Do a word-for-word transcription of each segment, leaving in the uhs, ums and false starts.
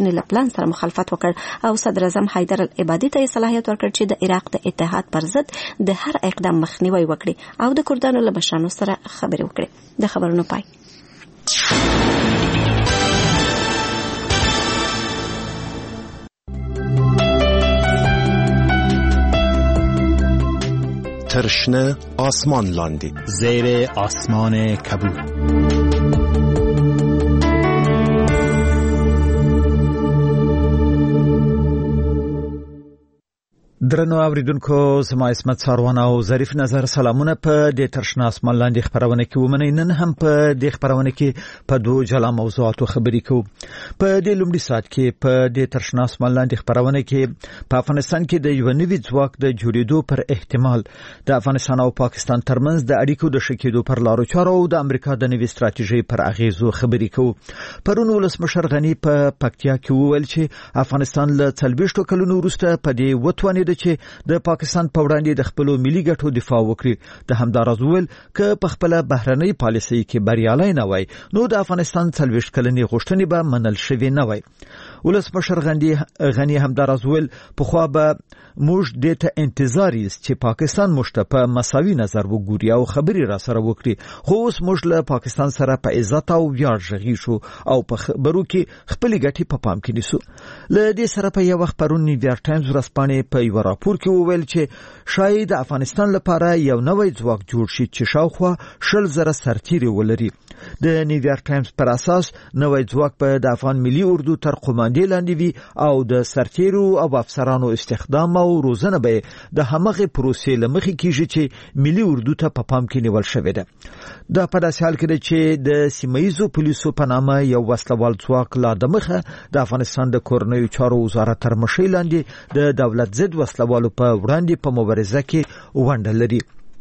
ویشنې له پلان سره مخالفت وکړ او صدر اعظم حیدر العبادي ته صلاحیت ورکړ چې د عراق د اتحاد پر ضد د هر اقدام مخنیوي وکړي او د کردانو له مشرانو سره خبرې وکړي. د خبرونو پای. ترشنه آسمان لاندی زیر آسمان کبود. درنو اوریدونکو زما اسمت ساروان او ظریف نظر سلامونه په د ترشنه آسمان لاندې خبرونه کې ومنئ. نن هم په د خبرونه کې په دوه جلا موضوعاتو خبرې کوو. په د لومړي ساعت کې په د ترشنه آسمان لاندې خبرونه کې په افغانستان کې د یو نوي ځواک د جوړېدو پر احتمال، د افغانستان او پاکستان ترمنځ د اړیکو د شکېدو پر لارو چارو او د امریکا د نوي ستراتیژۍ پر اغیزو خبرې کوو. پرون ولسمشر غنی په پکتیا کې وویل چې افغانستان له څلوېښتو کلونو وروسته په دې وتوانېد چې د پاکستان په وړاندې د خپل ملي ګټو دفاع وکړي. د همدارز ویل ک په خپل بهرنۍ پالیسۍ کې بریالي نه وای نو د افغانستان څلوېښت کلنې غوښتنې به منل شوې نه وای. ولسمشر غنی غنی همدارز ویل په خو به موږ د ته انتظار یې چې پاکستان مشته په مساوي نظر وګوري او خبري را سره وکړي. خو اوس موږ له پاکستان سره په عزت او ویاړ ژغی شو او په خبرو کې خپل ګټې په پام کې نیسو. له دې سره په یو وخت پرون نیویارک ټایمز ورځپاڼې په یو راپور کې وویل چې شاید د افغانستان لپاره یو نوی ځواک جوړ شي چې شاوخوا شل زره سرتیري ولري. د نیویارک ټایمز پر اساس نوی ځواک په د افغان ملي اردو تر قوماندې لاندې وي او د سرتیرو او افسرانو استخدام او روزنه به د همغه پروسې لمخې کیږي چې ملي اردو ته په پام کې نیول شوې ده. دا په داسې حال کې ده چې د سیمایزو پولیسو په نامه یو وسلوال ځواک لا د مخه د افغانستان د کورنیو چارو وزارت تر مشرۍ لاندې د دولت ضد وسلوالو په وړاندې په مبارزه کې ونډه لري.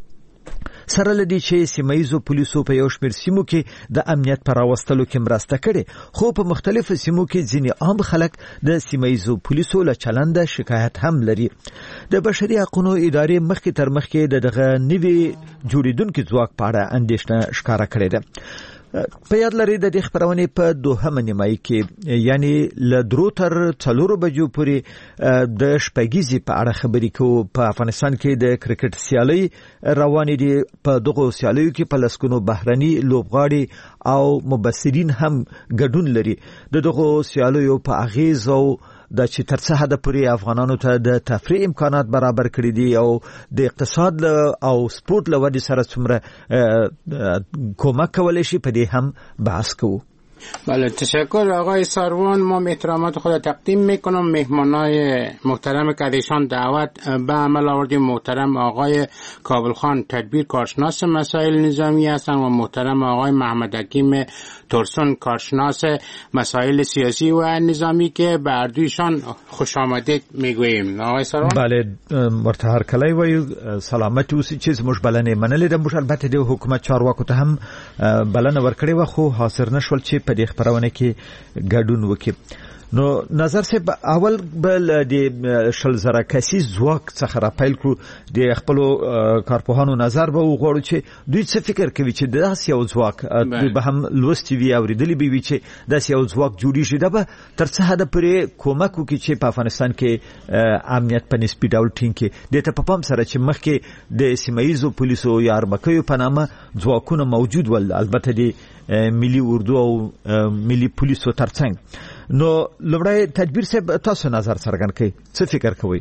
سره لدی چې سیمایزو پولیسو په یو شمېر سیمو کې د امنیت پر راوستلو کې مرسته کړې، خو په مختلفو سیمو کې ځینې عام خلک د سیمایزو پولیسو له چلند شکایت هم لري. د بشري حقوقو ادارې مخکې تر مخکې د دغه نوي جوړیدونکو ځواک په اړه اندېښنه ښکاره کړې ده. په یاد لري د دې خبرونه په دوه نیمایي کې یعنی له درو تر څلورو بجو پورې د شپږیزي په اړه خبرې کوو. په افغانستان کې د کرکټ سیالي روانې دي. په دغه سیالیو کې په لسګونو بهرني لوبغاړي او مبصرین هم ګډون لري. د دغه سیالیو په اغیز او د چې تر څه حد پورې افغانانو ته د تفریح امکانات برابر کړي دي او د اقتصاد او سپورت له ودې سره څومره کمک کولی شي په دې هم بحث کوو. بله، تشکر آقای ساروان. ما احترامات خود تقدیم میکنم. مهمانای محترم که ایشان دعوت به عمل آوردیم محترم آقای کابل خان تدبیر کارشناس مسائل نظامی هستند و محترم آقای محمد حکیم ترسون کارشناس مسائل سیاسی و نظامی که به اردویشان خوش آمدید میگوییم. آقای ساروان بله، ورته هر کله وایو سلامت اوسئ چې زموږ بلنې منلې ده. موږ البته د حکومت چارواکو ته هم بلنه ورکړې وه خو حاضر نشول چې په دې خبرونه کې ګډون وکړي. نو نظر صاحب اول بل د شل زره کسیز ځواک څخه را پیل کړو. د خپل کارپوهانو نظر به وغواړو چې دوی څه فکر کوي چې داسې یو ځواک دوی به هم لوستي وي اورېدلي به وي چې داسې یو ځواک جوړیږي. دا به تر څه حده پورې کومک وکړي چې په افغانستان کې امنیت په نسبي ډول ټینګ کړي. دې ته په پام سره چې مخکې د سیمایزو پولیسو یا اربکیو په نامه ځواکونه موجود ول، البته د ملي اردو او ملي پولیسو ترڅنګ. نو لومړی تدبیر صاحب تاسو نظر څرګند کړئ، څه فکر کوئ؟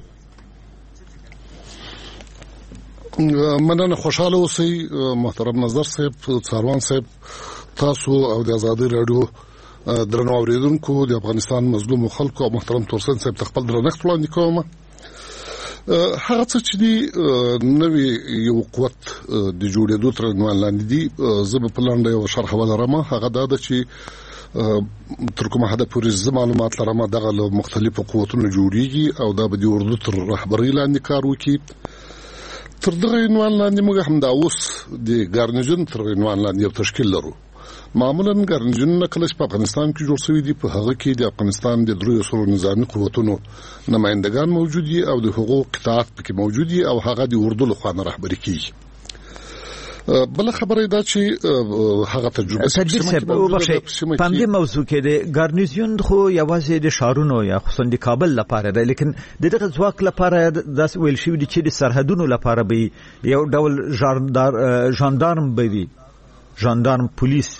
مننه، خوشاله اوسئ محترم نظر صاحب، ساروان صاحب، تاسو او د آزادۍ راډیو درنو اوریدونکو، د افغانستان مظلوم خلکو او محترم تورسن صاحب ته خپل درنښت وړاندې کوم. هغه څه چې دی نوی یو قوت د جوړېدو تر عنوان لاندې دي، زه به په لنډه یو شرح ولرم. هغه دا ده چې تر کومه حده پورې زه معلومات لرم دغه له مختلفو قوتونو جوړیږي او دا به د اردو تر رهبرۍ لاندې کار وکړي. تر دغه عنوان لاندې موږ همدا اوس د ګارنیژن تر عنوان لاندې یو تشکیل لرو. معمولا ګارنیژنونه کله چې په افغانستان کې جوړ شوي دي، په هغه کې د افغانستان د دریو سرو نظامي قوتونو نمایندګان موجود دي او د حقوق قطاعت پکې موجود دي او هغه د اردو له خوا نه رهبري کیږي. بل خبره دا چې هغه تجربه تدبیر صاحب وبخښي په دې موضوع کې د ګارنیزیون خو یوازې د شارونو یا خصوصا د کابل لپاره دی، لیکن د دغه ځواک لپاره داس ویل شوی دی چې د سرحدونو لپاره به یو ډول ژاندار ژاندارم به وي، ژاندارم پولیس.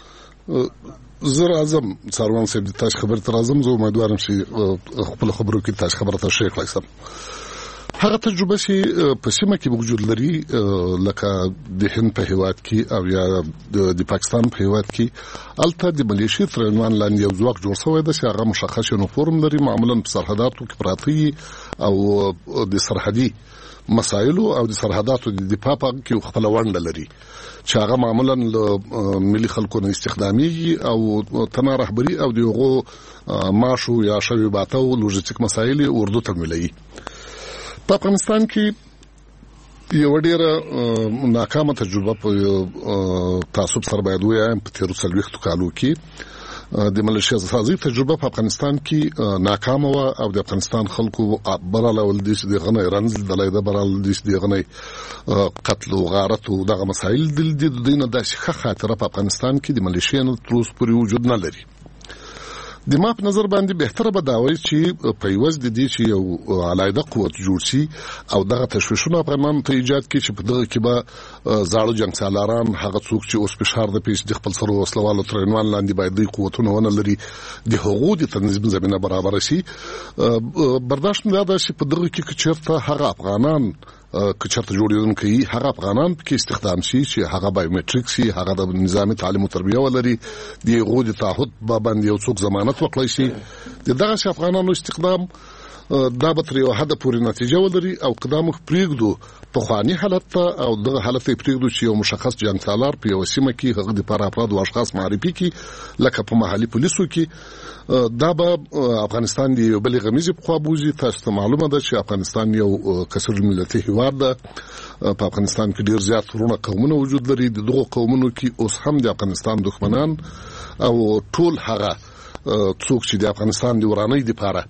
زر اعظم سروان صاحب د تاسو خبر تر اعظم زه امیدوارم چې خپل خبرو کې تاسو خبره ته شیخ لایسم. هغه تجربه چې په سیمه کې وجود لري لکه د هند په هیواد کې او یا د پاکستان په هیواد کې، البته د ملیشیا تر عنوان لاندې یو ځواک جوړ شوی دی چې هغه مشخص یونیفورم لري، معمولا په سرحداتو کې پراته او د سرحدي مسایلو او د سرحداتو د دفاع په کې خپل ونډه لري چې هغه معمولا ملي خلکو نه استخدامي او تنا رهبری او دغه ماشو یا شوی باتو لوجستیک مسایل اردو ته ملي. په افغانستان کې یو ډیره ناکامه تجربه په تعصب سره باید وایم په تیر څلويختو کالو کې د ملیشیا سازي تجربه په افغانستان کې ناکامه و او د افغانستان خلکو براله ول د غنې رنځ د لایده براله د غنې قتل او غارت او دغه مسایل د دینه د ښه خاطره په افغانستان کې د ملیشیا نو تر اوسه پورې وجود نه لري. د ما په نظر باندې بهتره به دا وي چې په یوز د دې چې یو علایده قوت جوړ شي او دغه تشویشونه افغانانو ته ایجاد کړي چې په دغه کې به زاړه جنگسالاران هغه څوک چې اوس په شهر د پیښ د خپل سره وسلوالو تر عنوان لاندې باید د قوتونه ونه لري د حقوقو د تنظیم زمينه برابر شي. برداشت نه دا چې په دغه کې چیرته هغه افغانان کچرته جوړیدونکو هغه افغانان کې استخدام شي چې هغه بایومټریک شي، هغه د نظامی تعلیم او تربیه ولري، د غوډ تعهد باندې یو څوک ضمانت وکړي شي. دغه افغانانو استخدام دا به تر یو حد پورې نتیجه ولري او قدم پرېږدو په خواني حالت ته او دغه حالت پرېږدو چې یو مشخص جنگسالار په یو سیمه کې هغه د پر افراد او اشخاص معرفي کی لکه په محلي پولیسو کې دا به افغانستان دی یو بل غمیزه په خوابوزي. تاسو ته معلومه ده چې افغانستان یو کثیر ملتي هیواد ده، په افغانستان کې ډیر زیات ورونه قومونه وجود لري، دغه قومونو کې اوس هم د افغانستان دښمنان او ټول هغه څوک چې د افغانستان د ورانۍ لپاره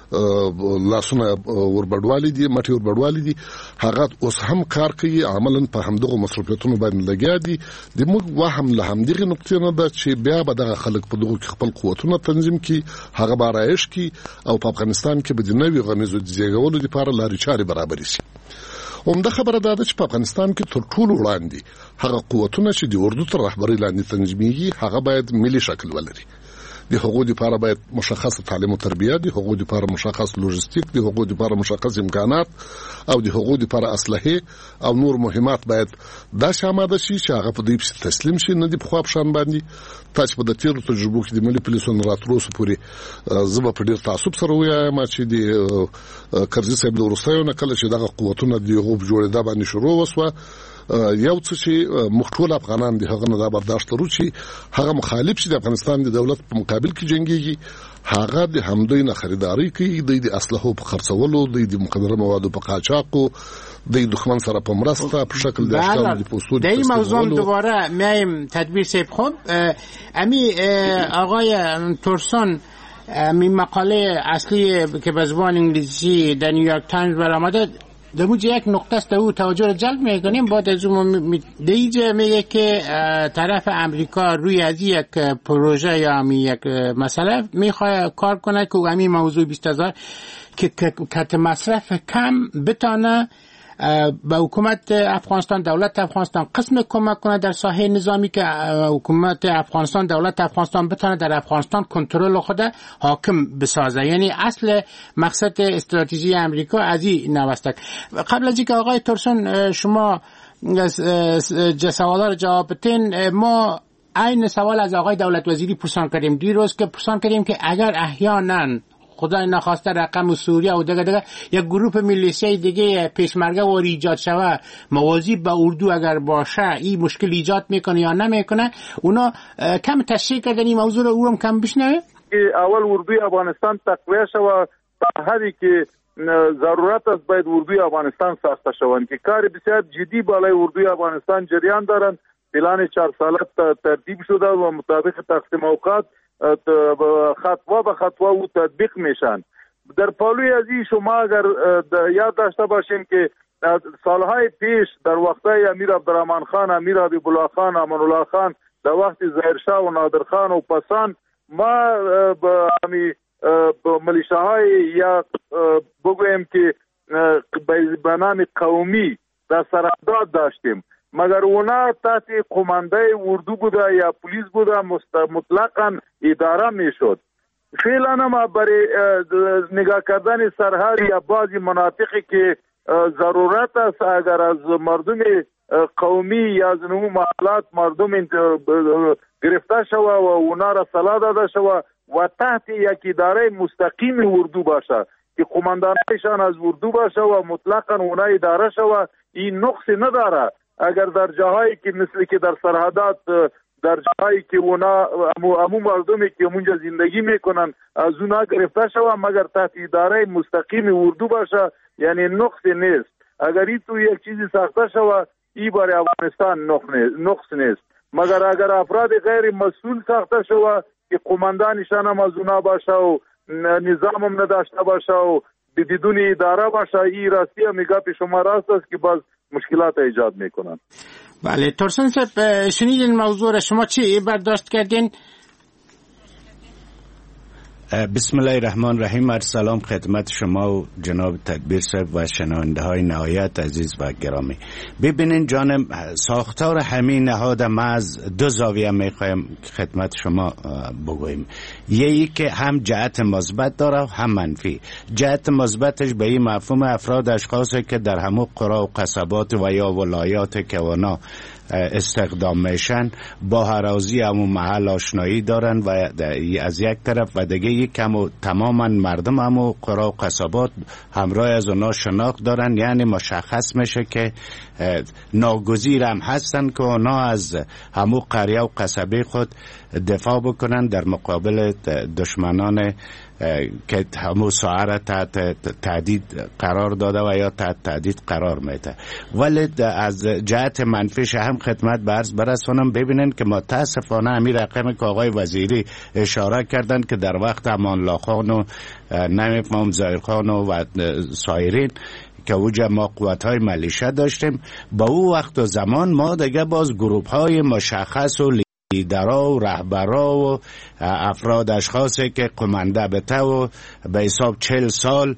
لاسونه وربړوالي دي مټي وربړوالي دي هغه اوس هم کار کوي، عملاً په همدغه مصرفیتونو باندې لګیا دي. د موږ وهم له همدغه نقطې نه ده چې بیا به دغه خلک په دغه خپل قوتونه تنظیم کړي، هغه به رایش کړي او په افغانستان کې به د نوې غمیزو د زیږولو لپاره لارې چارې برابر شي. همدا خبره ده چې په افغانستان کې تر ټولو وړاندې هغه قوتونه چې د اردو تر رهبرۍ لاندې تنظیمېږي هغه باید ملي شکل ولري. د حقوقو لپاره باید مشخصه تعلیم او تربیه، د حقوقو لپاره مشخص لوجستیک، د حقوقو لپاره مشخص امکانات او د حقوقو لپاره اسلحه او نور مهمات باید دا شامل شي چې هغه په دې تسلیم شي، نه د خو په شان باندې. تاسو په د تیرو تجربو کې د ملي پولیسو راتلوسو پورې زما په ډیر تعصب سره وایم چې د کرزي صاحب د ورسایو نه کله چې دغه قوتونه د یو جوړېدا باندې شروع وسوه یو څه چې مخټول افغانان د هغه نه دا برداشت لرو چې هغه مخالف چې د افغانستان د دولت په مقابل کې جنگيږي هغه د همدوی نه خریداري کوي، د اسلحو په خرڅولو، د مخدره موادو په قاچاقو، د دښمن سره په مرسته په شکل د اشکال د پوسټو در این موضوع دوباره میایم تدبیر سیب. خب امی آقای تورسون می مقاله اصلی که به زبان انگلیسی در نیویورک تایمز برآمده در موجه یک نقطه است او توجه را جلب میکنیم. بعد از اون دیجه میگه که طرف امریکا روی از یک پروژه یا یک مسئله میخواه کار کنه که همین موضوع بیست هزار که کت مصرف کم بتانه به حکومت افغانستان، دولت افغانستان قسم کمک کنه در ساحه نظامی که حکومت افغانستان، دولت افغانستان بتونه در افغانستان کنترل خود حاکم بسازه. یعنی اصل مقصد استراتژی امریکا از این نوستک. قبل از اینکه آقای تورسون شما سوالا رو جواب بدین، ما این سوال از آقای دولت وزیری پرسان کردیم دیروز که پرسان کردیم که اگر احیانا خدای نخواسته رقم سوریه و دیگه دیگه یک گروه میلیشیای دیگه پیشمرگه و ایجاد شوه موازی به اردو اگر باشه این مشکل ایجاد میکنه یا نمیکنه، اونا کم تشریح کردن این موضوع رو اورم کم بشنوه. اول اردوی افغانستان تقویه شوه تا حدی که ضرورت است باید اردوی افغانستان ساخته شوند که کار بسیار جدی بالای اردوی افغانستان جریان دارند. پلان چهار ساله ترتیب شده و مطابق تقسیم اوقات خطوه به خطوه او تطبیق میشن. در پالوی ازی شما اگر یاد داشته باشین که سالهای پیش در وقتای امیر عبدالرحمن خان، امیر حبیب الله خان، امان الله خان، در وقت ظاهرشاه و نادر خان و پسان ما به همی ملیشاهای یا بگویم که به نام قومی در سرحدات داشتیم، مگر اونا تحت قمانده اردو بوده یا پلیس بوده، مطلقاً اداره میشد. فعلا ما برای نگاه کردن سرحد یا بعضی مناطقی که ضرورت است اگر از مردم قومی یا از نمو محلات مردم گرفته شود و اونا را سلاح داده شود و تحت یک اداره مستقیم اردو باشه که قماندانشان از اردو باشه و مطلقاً اونا اداره شود، این نقصی نداره. اگر در جاهایی که مثل که در سرحدات، در جاهایی که اونا امو مردمی که اونجا زندگی میکنن از اونا گرفته شود مگر تحت اداره مستقیم اردو باشه، یعنی نقصی نیست. اگر این تو یک چیزی ساخته شود ای برای افغانستان نقص نیست، مگر اگر افراد غیر مسئول ساخته شود که قماندانشان هم از اونا باشه و نظام هم نداشته باشه و بدون اداره باشه، ای راستی هم میگه پیش شما راست است که باز مشکلات ایجاد میکنن. بله ترسن صاحب، شنیدین موضوع را، شما چی برداشت کردین؟ بسم الله الرحمن الرحیم. سلام خدمت شما و جناب تدبیر صاحب و شنونده های نهایت عزیز و گرامی. ببینین جانم، ساختار همین نهاد ما از دو زاویه میخوایم خدمت شما بگویم. یکی که هم جهت مثبت داره و هم منفی. جهت مثبتش به این مفهوم افراد اشخاصی که در همون قرا و قصبات و یا ولایات که اونا استخدام میشن با هرازی همون محل آشنایی دارن و از یک طرف و دیگه یک کم تماما مردم همون قرا و قصبات همراه از اونا شناخت دارن، یعنی مشخص میشه که ناگزیر هم هستن که اونا از همون قریه و قصبه خود دفاع بکنن در مقابل دشمنان که همون ساعه تحت تهدید قرار داده و یا تحت تهدید قرار میده. ولی از جهت منفیش هم خدمت به عرض برسونم. ببینن که متاسفانه همین رقمی که آقای وزیری اشاره کردن که در وقت امان الله خان و نمیفهم ظاهر خان و سایرین که اوجا ما قوت‌های ملیشه داشتیم، با او وقت و زمان ما دیگه باز گروه‌های مشخص و لیدرها و رهبرها و افراد اشخاصی که قمانده بته و به حساب چهل سال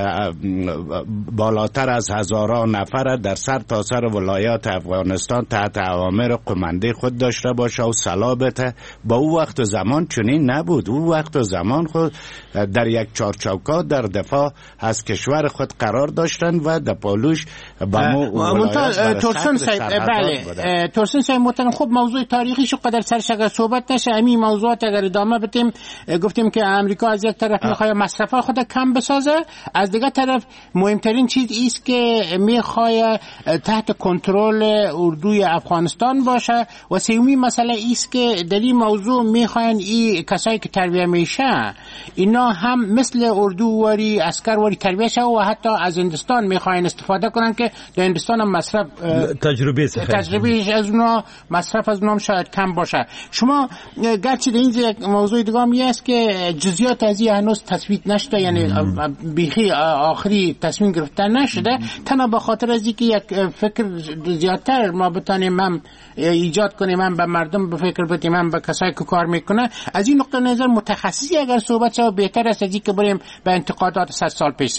بالاتر از هزاران نفر در سر تا سر ولایات افغانستان تحت اوامر قمانده خود داشته باشه و سلاح بته. با او وقت و زمان چنین نبود. او وقت و زمان خود در یک چارچوکات در دفاع از کشور خود قرار داشتن و در پالوش با مو ترسن صاحب. بله ترسن صاحب محترم، خب موضوع تاریخی شو قدر سرش اگر صحبت نشه همین موضوعات اگر ادامه بدیم، گفتیم که امریکا از یک طرف میخواد مصرف خود کم بسازه، از دیگه طرف مهمترین چیز ایست که میخواد تحت کنترل اردوی افغانستان باشه و سومی مسئله ایست که در این موضوع میخواین این کسایی که تربیه میشه اینا هم مثل اردو واری عسکر واری تربیه شه و حتی از هندستان میخواین استفاده کنن که در هندستان هم مصرف تجربه تجربه از اونا مصرف از اونم شاید کم باشه. شما گرچه در این یک موضوع دیگه هم است که جزئیات از این هنوز تصویب نشده، یعنی بیخی آخری تصمیم گرفته نشده، تنها به خاطر از اینکه یک فکر زیادتر ما بتانیم هم ایجاد کنیم، هم به مردم به فکر بدیم، هم به کسایی که کار میکنه. از این نقطه نظر متخصصی اگر صحبت شد بهتر است از اینکه بریم به انتقادات صد سال پیش.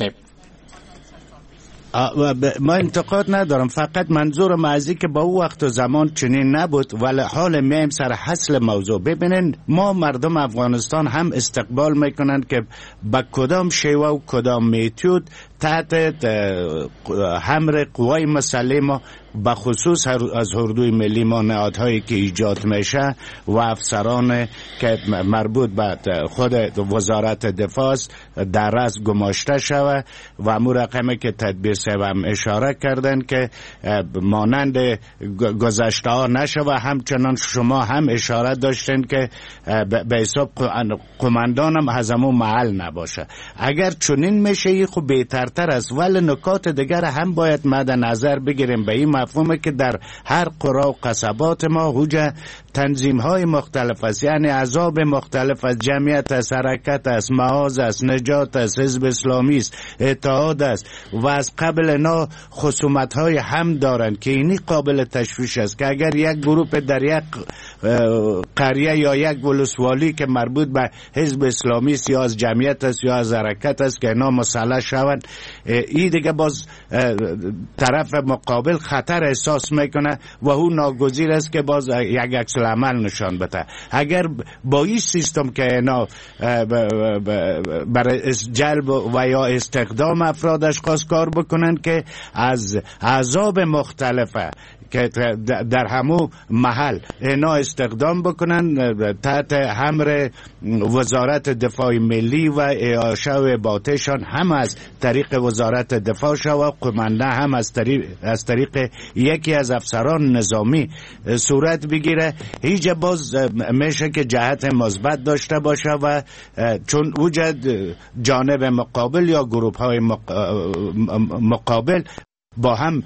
ما انتقاد ندارم، فقط منظورم از این که با او وقت و زمان چنین نبود. ولی حال میم سر حاصل موضوع. ببینن ما مردم افغانستان هم استقبال میکنن که با کدام شیوه و کدام میتود تحت حمر قوای مسلح به خصوص از اردوی ملی ما نهادهایی که ایجاد میشه و افسران که مربوط به خود وزارت دفاع در رأس گماشته شوه و امو رقمی که تدبیر صاحب هم اشاره کردن که مانند گذشته ها نشوه. همچنان شما هم اشاره داشتن که به حساب قماندان هم از امو محل نباشه. اگر چنین میشه خب بهتر برتر است، ولی نکات دیگر هم باید مد نظر بگیریم به این مفهوم که در هر قرا و قصبات ما هوجه تنظیم های مختلف است، یعنی احزاب مختلف است، جمعیت است، حرکت است، محاذ است، نجات است، حزب اسلامی است، اتحاد است و از قبل اینا خصومت های هم دارند که اینی قابل تشویش است که اگر یک گروه در یک قریه یا یک ولسوالی که مربوط به حزب اسلامی است یا از جمعیت است یا از حرکت است که اینا مسلح شوند، این دیگه باز طرف مقابل خطر احساس میکنه و او ناگزیر است که باز یک عکس العمل نشان بده. اگر با این سیستم که اینا برای جلب و یا استخدام افراد اشخاص کار بکنن که از احزاب مختلفه که در همو محل اینا استخدام بکنن تحت امر وزارت دفاع ملی و اعاشه و اباطهشان هم از طریق وزارت دفاع شو و قمنده هم از طریق, از طریق یکی از افسران نظامی صورت بگیره، هیچ باز میشه که جهت مثبت داشته باشه و چون وجود جانب مقابل یا گروه های مقابل با هم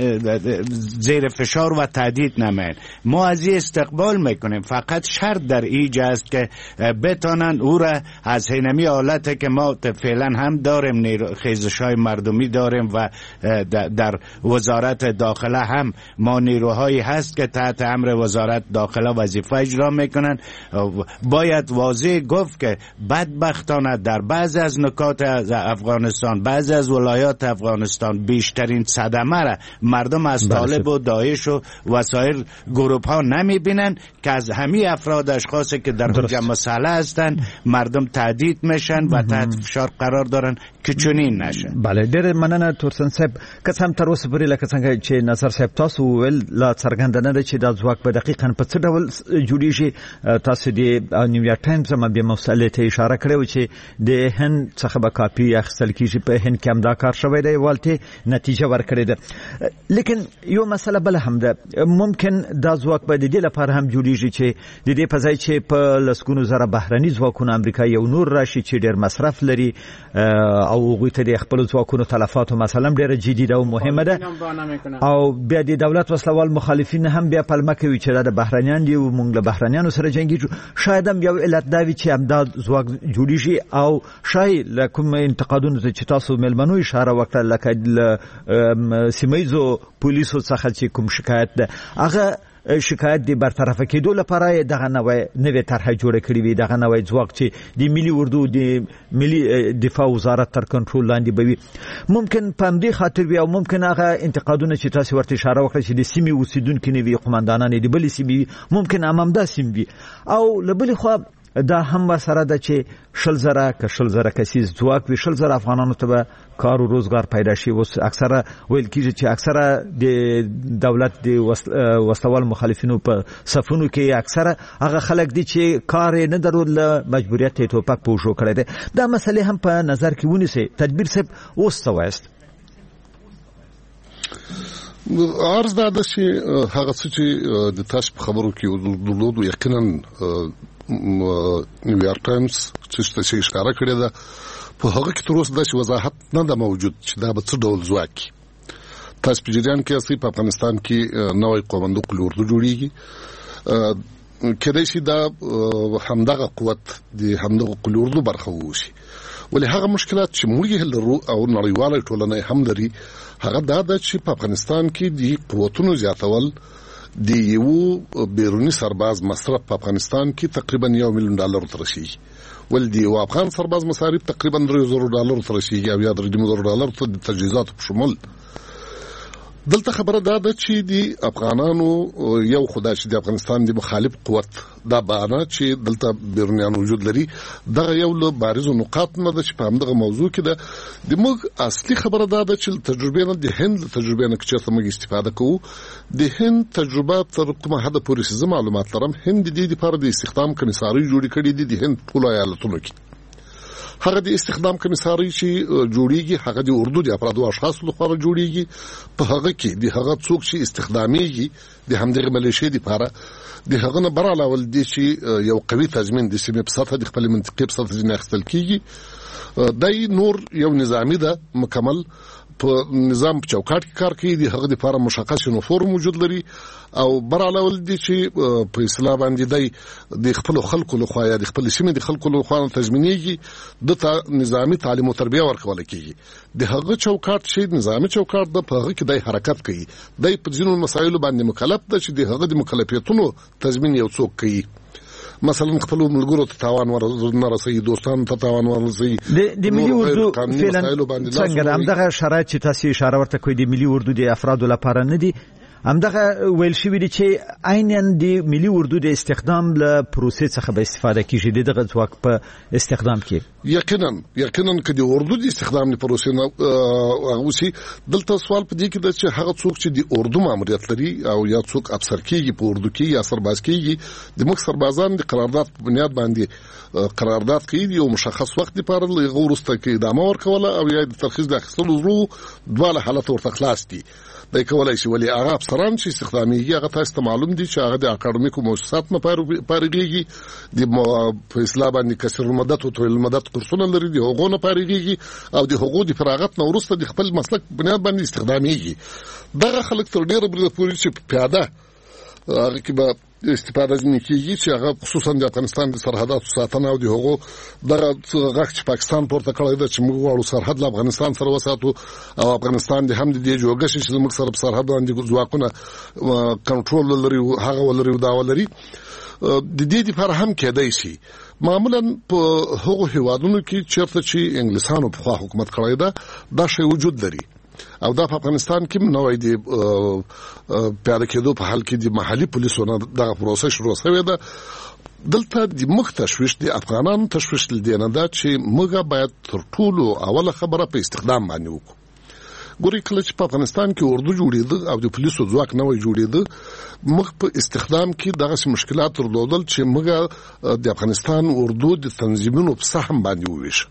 زیر فشار و تهدید نمین. ما از این استقبال میکنیم، فقط شرط در ایجا است که بتانن او را از هینمی حالت که ما فعلا هم داریم، خیزش های مردمی داریم و در وزارت داخله هم ما نیروهایی هست که تحت امر وزارت داخله وظیفه اجرا میکنن. باید واضح گفت که بدبختانه در بعضی از نکات از افغانستان، بعضی از ولایات افغانستان بیشترین صدمه را مردم از طالب و داعش و وسایر گروپ ها نمی بینن که از همه افراد اشخاصی که در اونجا مسئله هستن مردم تهدید میشن و تحت فشار قرار دارن که چنین نشه. بله، ډېر مننه تورسن صاحب. که هم تر اوسه پورې لکه څنګه چې نظر صاحب تاسو ویل لا څرګنده نه ده چې دا ځواک به دقیقاً په څه ډول جوړیږي. تاسو د نیویارک ټایمز هم د مسلې ته اشاره کړې چې د هند څخه به کاپي اخیستل کیږي، په هند کې هم دا کار شوی دی، والته نتیجه ورکړې ده. لیکن یو مسله بل هم ده، ممکن دا ځواک به د دې لپاره هم جوړیږي چې د دې په ځای چې په لسګونو زره بهرني ځواکونه امریکا یو نور راشي چې ډېر مصرف لري او هغوی ته د خپل ځواکونو تلفاتو مثلا ډېره جدي ده او مهمه ده، او بیا د دولت وسلوال مخالفین هم بیا پلمه کوي چې دا د بهرنیان دي او موږ له بهرنیانو سره جنګیږو. شاید هم یو علت دا وي چې همدا ځواک جوړیږي او شاید له کوم انتقادونو چې تاسو مېلمنو اشاره وکړه لکه سیمایزو پولیسو څخه چې کوم شکایت ده، هغه شکایت دی برطرف کېدو لپاره دغه نوې نوې طرح جوړه کړې وي، دغه نوې ځواک چې د ملي اردو د ملي دفاع وزارت تر کنټرول لاندې بوي. ممکن په همدې خاطر وي او ممکن هغه انتقادونه چې تاسو ورته اشاره وکړه چې د سیمې اوسیدونکو نه وي، قومندانان د بلې سیمې ممکن هم همدا سیمې وي، او له بلې خوا دا هم سره ده چې شل زره که شل زره کسیز ځواک وي، شل زره افغانانو ته به کار او روزګار پیدا شي. اوس اکثره ویل کېږي چې اکثره د دولت د وسلوال مخالفینو په صفونو کې اکثره هغه خلک دي چې کار نه درلود، له مجبوریت یې ټوپک په وشو کړی دی. دا مسلې هم په نظر کې ونیسئ. تدبیر صاحب اوس څه وایست؟ عرض دا ده چې هغه څه چې د تاسو په خبرو کې درلود یقینا نیویارک ټایمز چې اشاره کړې ده په هغه کې تر اوسه داسې وضاحت نه ده موجود چې دا به څه ډول ځواک. تاسو په جریان کې اصلي په افغانستان کې نوې قومندو قل اردو جوړیږي، کېدای شي دا همدغه قوت د همدغه قل اردو برخه وشي، ولې هغه مشکلات چې موږ یې لرو او نړیواله ټولنه هم لري هغه دا ده چې په افغانستان کې د قوتونو زیاتول د یو بیرونی سرباز مصرف په افغانستان کې تقریبا یو میلیون ډالر ته رسیږي، ول دی یو افغان سرباز مصارف تقریبا درې زره ډالر ته رسیږي او یا درې زره ډالر ته د تجهیزاتو په شمول. دلته خبره دا ده چې د افغانانو یو خدای چې د افغانستان د مخالف قوت دا بانه چې دلته بیرونیان وجود لري، دغه یو له بارزو نقاط نه ده چې په همدغه موضوع کې ده. د موږ اصلي خبره دا ده چې تجربه نه د هند تجربه نه چې موږ استفاده کوو. د هند تجربه تر کومه حد پورې چې معلومات لرم هند د دې لپاره د استخدام کمیساري جوړ کړي دي د هند ټول ایالتونو کې. هغه د استخدام کمیساري چې جوړیږي هغه د اردو د افرادو اشخاص لپاره جوړیږي، په هغه کې د هغه څوک چې استخداميږي د همدغه ملیشې لپاره د هغه نه براله ول دي چې یو قوي تضمین د سیمې په سطح د خپل منطقې په سطح نه اخیستل کیږي دای نور یو نظامی ده مکمل په نظام په چوکاټ کې کار کوي. د هغه لپاره مشخص یونیفورم موجود لري او برعلاوه دي چې په اصطلاح باندې دی د خپل خلکو لخوا یا د خپل سیمې د خلکو لخوا تضمینېږي د نظامی تعلیم او تربیه ورکول کېږي. د هغه چوکاټ چې نظامی چوکاټ د په هغه کې د حرکت کوي د په ځینو مسایلو باندې مکلف ده چې د هغه د مکلفیتونو تضمین یو څوک کوي. مثلا خپل ملګرو ته تاوان ورنرسي، دوستانو ته تاوان ورنرسي. د ملي اردو فعلا څنګه همدغه شرایط چې تاسو اشاره ورته کوي د ملي اردو د افرادو لپاره نه دي، همدغه ویل شوی دی چې عیناً د ملي اردو د استخدام له پروسې څخه به استفاده کیږي دغه ځواک په استخدام کې. یقینا یقینا که د اردو د استخدام د پروسې نه اوسي دلته سوال په دې کې د چې هغه څوک چې د اردو ماموریت لري او یا څوک افسر کیږي په اردو کې یا سرباز کیږي د مخ سربازان د قرارداد په بنیاد باندې قرارداد کوي او مشخص وخت لپاره لغه ورسته کې ادامه ورکوله او یا د ترخیص د اخیستلو ورو دواله حالت ورته خلاص دي. د کولای شي ولی هغه افسران چې استخداميږي هغه تاسو ته معلوم دي چې هغه د اکاډمیکو مؤسسات نه پارېږي د په اصطلاح باندې کثیر المدت او طویل المدت کورسونه لري د هغو نه پارېږي او د هغو د فراغت نه وروسته د خپل مسلک بنیاد باندې استخداميږي. دغه خلک تر ډیره بل پوری چې پیاده هغه کې به استفاده ځنی کیږي چې هغه خصوصا د افغانستان د سرحداتو ساتنه او د هغو دغه غږ چې پاکستان پورته کړی دی چې موږ غواړو سرحد له افغانستان سره وساتو او افغانستان د هم د دې جوړښت چې موږ سره په سرحد باندې ځواکونه کنټرول لري هغه ولري دا ولري د دې لپاره هم کېدای شي معمولا په هغو هیوادونو کې چیرته چې انګلیسانو په خوا حکومت کړی دی دا شی وجود لري او دا په افغانستان کې نوې دی پیاده کېدو په حال کې د محلي پولیسونو دغه پروسه شروع شوې ده. دلته د مخ تشویش د افغانانو تشویش لدینه ده چې موږ باید تر ټولو اوله خبره په استخدام باندې وکړو. ګوري کله چې په افغانستان کې اردو جوړېده او د پولیسو ځواک نوې جوړېده موږ په استخدام کې دغه مشکلات درلودل چې موږ د افغانستان اردو د تنظیمونو په سهم باندې وویش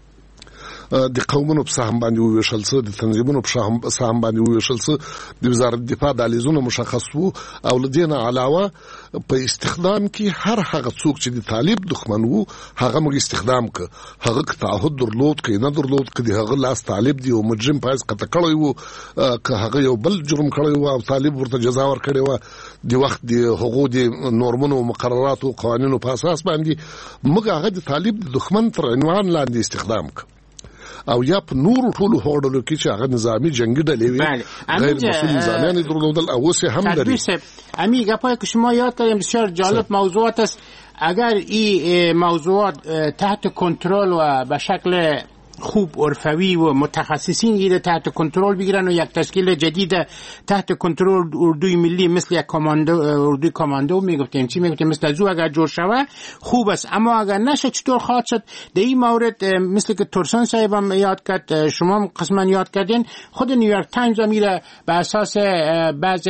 د قومونو په سهم باندې وویشل څه د تنظیمونو په سهم باندې وویشل څه د وزارت دفاع د الیزونو مشخص وو او لدينا علاوه په استخدام کې هر هغه څوک چې د طالب دښمن وو هغه موږ استخدام ک هغه تعهد درلود کې نه درلود کې هغه لاس طالب دی او مجرم پاس قطع کړی وو که هغه یو بل جرم کړی وو او طالب ورته جزا ورکړي وو د وخت د حقوق د نورمونو او مقررات او قوانینو په اساس باندې موږ هغه د طالب د دښمن تر عنوان لاندې استخدام ک او یا په نورو ټولو هوډلو کې چې هغه نظامی جنگی ډلې وي غیر مسئول نظامیان درلودل او اوس هم داري. امی گپایی که شما یاد کردیم بسیار جالب موضوعات است. اگر این موضوعات تحت کنترل و به شکل خوب عرفوی و متخصصین گیره تحت کنترل بگیرن و یک تشکیل جدید تحت کنترل اردوی ملی مثل یک کاماندو اردوی کاماندو میگفتیم چی میگفتیم مثل زو اگر جور شوه خوب است، اما اگر نشه چطور خواهد شد؟ در این مورد مثل که ترسان صاحب هم یاد کرد، شما هم قسما یاد کردین، خود نیویورک تایمز هم میره به اساس بعض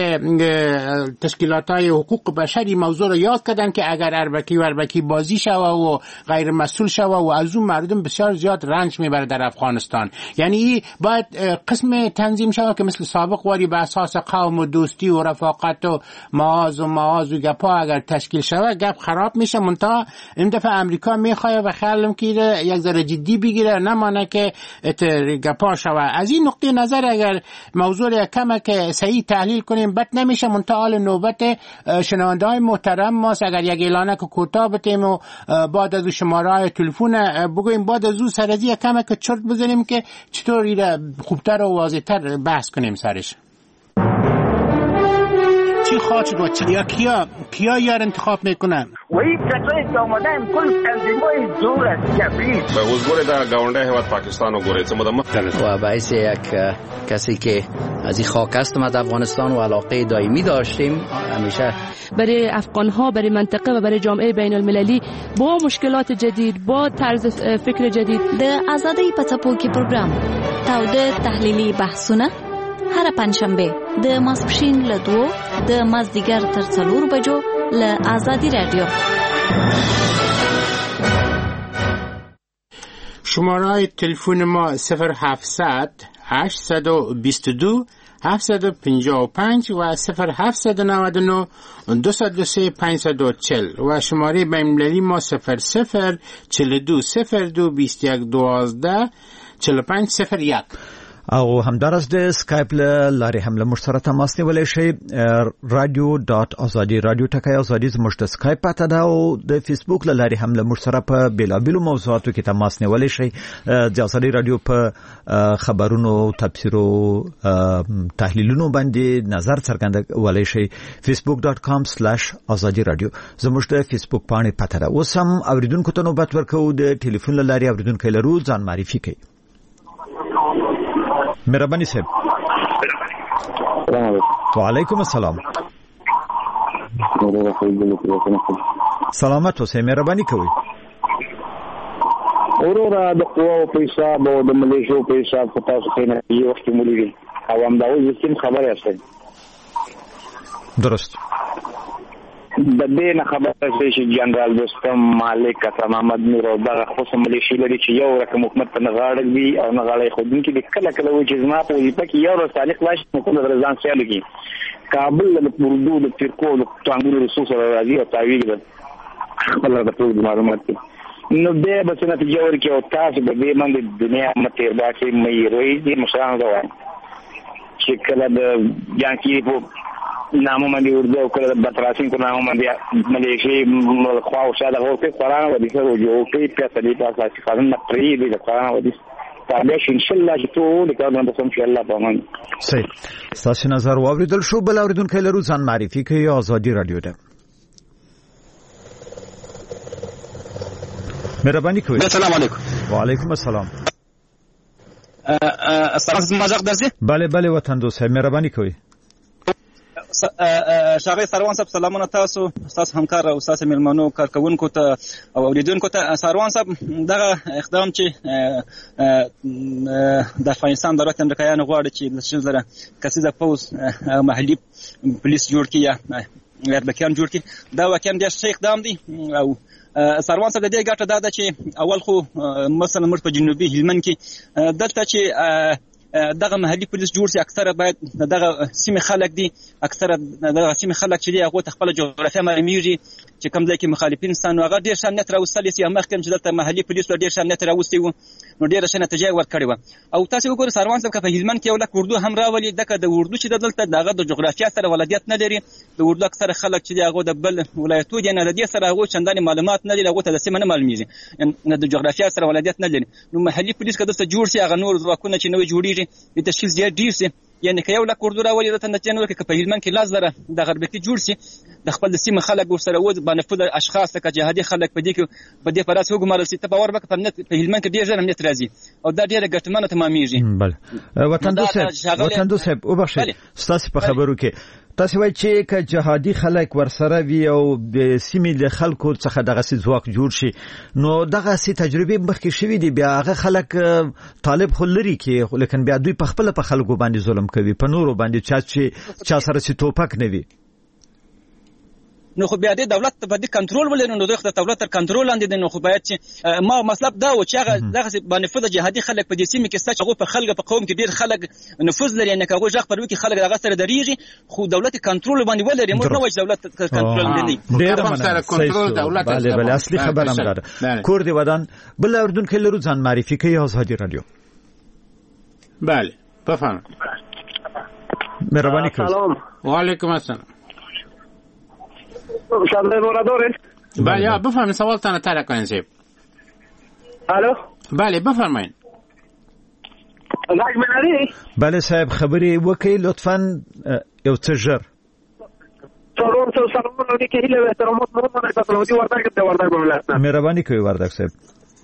تشکیلات های حقوق بشری موضوع رو یاد کردن که اگر اربکی و اربکی بازی شوه و غیر مسئول شوه و از اون مردم بسیار زیاد رنج میبره در افغانستان. یعنی باید قسم تنظیم شود که مثل سابق واری به اساس قوم و دوستی و رفاقت و معاذ و معاذ و گپا اگر تشکیل شود گپ خراب میشه. منتها این دفعه امریکا میخواد و خیالم که یک ذره جدی بگیره نمانه که گپا شود. از این نقطه نظر اگر موضوع کم که صحیح تحلیل کنیم بد نمیشه. منتها حال نوبت شنونده های محترم ماست اگر یک اعلانه که کوتاه بتیم و بعد از شماره های تلفن بگویم بعد از او سرزی کم که چرت بزنیم که چطور ایره خوبتر و واضح‌تر بحث کنیم سرش. چی خواهد شد و چی یا کیا کیا یار انتخاب میکنن؟ و این کسایی که آمدن کل تنظیم‌های دور از کبریت به حضور در گاونده هیواد پاکستان و گوره چه مدام و باعث یک کسی که از این خاک است ما در افغانستان و علاقه دائمی داشتیم همیشه برای افغان‌ها، برای منطقه و برای جامعه بین المللی با مشکلات جدید، با طرز فکر جدید. د آزادۍ په څپو کې پروګرام تاوده تحلیلي بحثونه هر پنځشنبه د ماسپښین له دوه د مازدیګر تر څلور بجو له آزادی رادیو. شماره تلفن ما صفر هفتصد هشتصد و بیست و دو هفتصد و پنجاه و پنج و صفر هفتصد و نود و نه دویست و بیست و سه پانصد و چهل و شماره بین‌المللی ما صفر صفر چهل و دو صفر دو بیست و یک دوازده چهل و پنج صفر یک. او همدارس د اسکایپ لاري هم له مشترک تماس نیولای شي رادیو ډاټ ازادي رادیو ټکای ازادي زموږ د اسکایپ پته دا او د فیسبوک لاري هم له مشترک په بیلابیلو موضوعاتو کې تماس نیولای شي د ازادي رادیو په خبرونو تفسیرو تحلیلونو باندې نظر څرګندولای شي facebook dot com slash azadi radio زموږ د فیسبوک باندې پته دا اوس هم اوریدونکو ته نوبت ورکو د ټلیفون لاري اوریدونکو لرو ځان معرفي کوي. مهرباني صاحب. وعلیکم السلام. سلامت اوسئ، مهرباني کوئ. ورور د قواو په حساب او د ملیشو په حساب په تاسو کې نه یو وخت مولوي او هم دا وایي چې خبره یاست. درست. د دې نه خبره چې جنرال دوستم مالک کته محمد نور او دغه خصوص ملیشي لري چې یو رقم حکومت په نغاړل دي او نغاړي خودن کې د کله کله وایي چې زما په وظیفه کې یو رسالې خلاص نو کوم درځان سیالو کې کابل له اردو د ترکو د څنګه رسوس راځي او تعویل ده خپل د ټول معلومات نو دې به څنګه چې ورکی او تاسو به دې باندې دنیا مته باسي مې روي دې مشان دا وایي چې کله د جانکی په نامو باندې اردو او کله د بطراسین کو نامو باندې ملیشي خو او شاده ورته قرآن و دې سره جو کې په تدې تاسو چې قانون متری دې قرآن و دې تابع ان شاء الله چې ټول کارونه به ان شاء الله په امان. صحیح. تاسو نظر واوریدل شو بل اوریدونکو لرو ځان معرفي کوي ازادي رادیو ده. مهرباني کوئ. السلام علیکم. وعلیکم السلام. السلام مزاق درځي. bale bale وطن دوست مهرباني کوئ. شاغي سروان صاحب سلامونه تاسو تاسو همکار او تاسو ملمنو کارکونکو ته او اوریدونکو ته. سروان صاحب دغه اقدام چې د افغانستان دولت امریکایانو غواړي چې د شزره کسيزه پوز محلي پولیس جوړ کړي یا اربکیان جوړ کړي دا واقعا د ښه اقدام دی. او سروان صاحب د دې ګټه دا ده چې اول خو مثلا موږ په جنوبي هلمند کې دلته چې دغه محلي پولیس جوړ سي اکثره باید دغه سیمه خلک دي اکثره دغه سیمه خلک چې دی هغه خپل جغرافیه معلومیږي چې کوم ځای کې مخالفین ستان هغه ډیر شان نت راوستل سي مخکې چې دلته محلي پولیس ډیر شان نت راوستي وو نو ډیر شان نتیجه ورکړي وو. او تاسو وګورئ سروان صاحب په هلمند کې یو لک اردو هم راولي دغه د اردو چې دلته دغه د جغرافیه سره ولادت نه لري د اردو اکثره خلک چې دی هغه د بل ولایتو دي نه د دې سره هغه چندانې معلومات نه لري هغه ته د سیمه نه معلومیږي نه د جغرافیه سره ولادت نه لري. نو محلي پولیس کده څه جوړ سي هغه نور ځواکونه چې نوې جوړیږي د تشکیل ډیر ډیر سي یعنی که یو لک اردو راولي د تنچنو کې په هلمند کې لاس دره د غربتي جوړ سي د خپل د سیمه خلک ورسره و باندې په اشخاص ته جهادي خلک په دې کې په دې پراس وګمارل سي ته باور وکړه په نت په هلمند کې ډیر ځله نت راځي او دا ډیره ګټمنه تمامېږي. بله وطن دوست وطن دوست وبخښئ تاسو په خبرو کې تاسو وایي چې که جهادي خلک ورسره وي او د سیمې له خلکو څخه دغه سي ځواک جوړ شي نو دغه سي تجربه مخکې شوې دي بیا هغه خلک طالب خلري کې لیکن بیا دوی په خپل په خلکو باندې ظلم کوي په نورو باندې چا چې چا سره سي توپک نه وي نو خو بیا د دولت په دې کنټرول ولري نو د دولت تر کنټرول لاندې دی نو خو باید چې ما مطلب دا و چې هغه دغه باندې فد جهادي خلک په دې سیمه کې ستاسو هغه په خلک په قوم کې ډیر خلک نفوذ لري نه هغه ځخ پروي کې خلک دغه سره دریږي خو دولت کنټرول باندې ولري موږ نو چې دولت کنټرول نه ډیر مننه کنټرول دولت بله بله اصلي خبر هم دار کور دی ودان بل اردن کې لرو ځان معرفي کوي ازادي رادیو. بله بفرمایید. مهرباني کوئ. سلام. وعلیکم السلام. شامل مرادوره. بله یا بفرمایید سوالتان طرح کنید صاحب. الو. بله بفرمایید. غږ منادي. بله صاحب خبري وکي لطفا یو څه ژر. څلور څو سلامونه دي کې له احترامات مو نه تاسو ودی وردګ ته وردګ ولاسته. مهرباني کوي وردګ صاحب.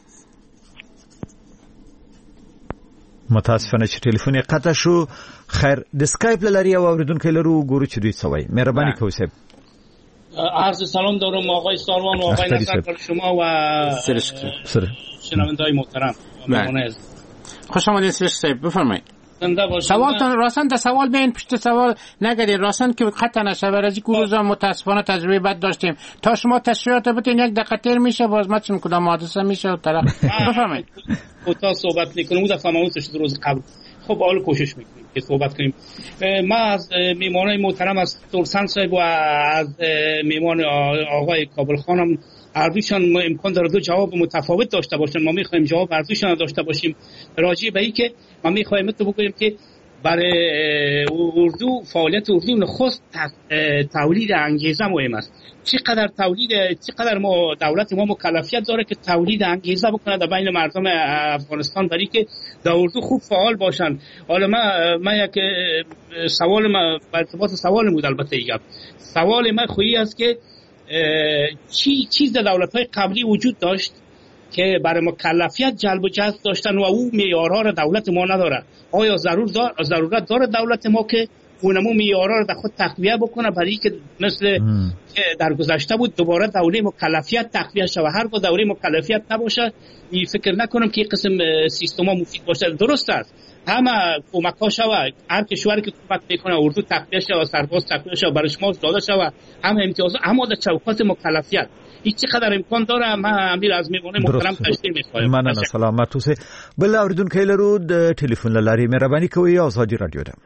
متاسفانه چې ټلیفون یې قطع شو. خیر د اسکایپ لري او اوریدونکو لرو ګورو چې دوی سوي. مهرباني کوي صاحب. عرض سلام دارم آقای ساروان و آقای نصر پر شما و شنونده‌های محترم. خوش آمدید سرش صاحب بفرمایید. سوالتان راستن در سوال بین پشت سوال نگردید راستن که خطا نشود از این روزا متاسفانه تجربه بد داشتیم تا شما تشریحات بتین یک دقیقه تیر میشه باز ما چون کدام حادثه میشه و طرف بفرمایید. کوتاه صحبت میکنم و دفعه اون سه روز قبل خب حال کوشش میکنیم که صحبت کنیم. ما از میمانای محترم از ترسن صاحب و از میمان آقای کابل خانم اردوشان امکان داره دو جواب متفاوت داشته باشن. ما میخوایم جواب اردوشان داشته باشیم راجع به این که ما میخوایم تو بگوییم که برای اردو فعالیت اردو نخست تولید انگیزه مهم است. چقدر تولید چقدر ما دولت ما مکلفیت داره که تولید انگیزه بکنه در بین مردم افغانستان برای که در اردو خوب فعال باشن. حالا ما ما یک سوال ما بر ارتباط سوال بود البته ایجاب سوال ما خویی است که چی چیز در دولت‌های قبلی وجود داشت که برای مکلفیت جلب و جذب داشتن و او معیارها را دولت ما نداره. آیا ضرور دار ضرورت داره دولت ما که اونمو معیارها را در خود تقویه بکنه برای که مثل که در گذشته بود دوباره دوره مکلفیت تقویه شود؟ هر دوره مکلفیت نباشه می فکر نکنم که قسم سیستما مفید باشه. درست است همه کمک ها شود، هر کشوری که کمک میکنه اردو تقویه شود، سرباز تقویه شود، برای شما داده شود همه امتیازات، اما در چوکات مکلفیت این چقدر امکان داره؟ ما امیر از میمونه محترم تشکر می‌کنم. مننه سلامت اوسه. بل اوریدونکو لرو د ټلیفون لاري مهرباني کوي آزادی رادیو ده.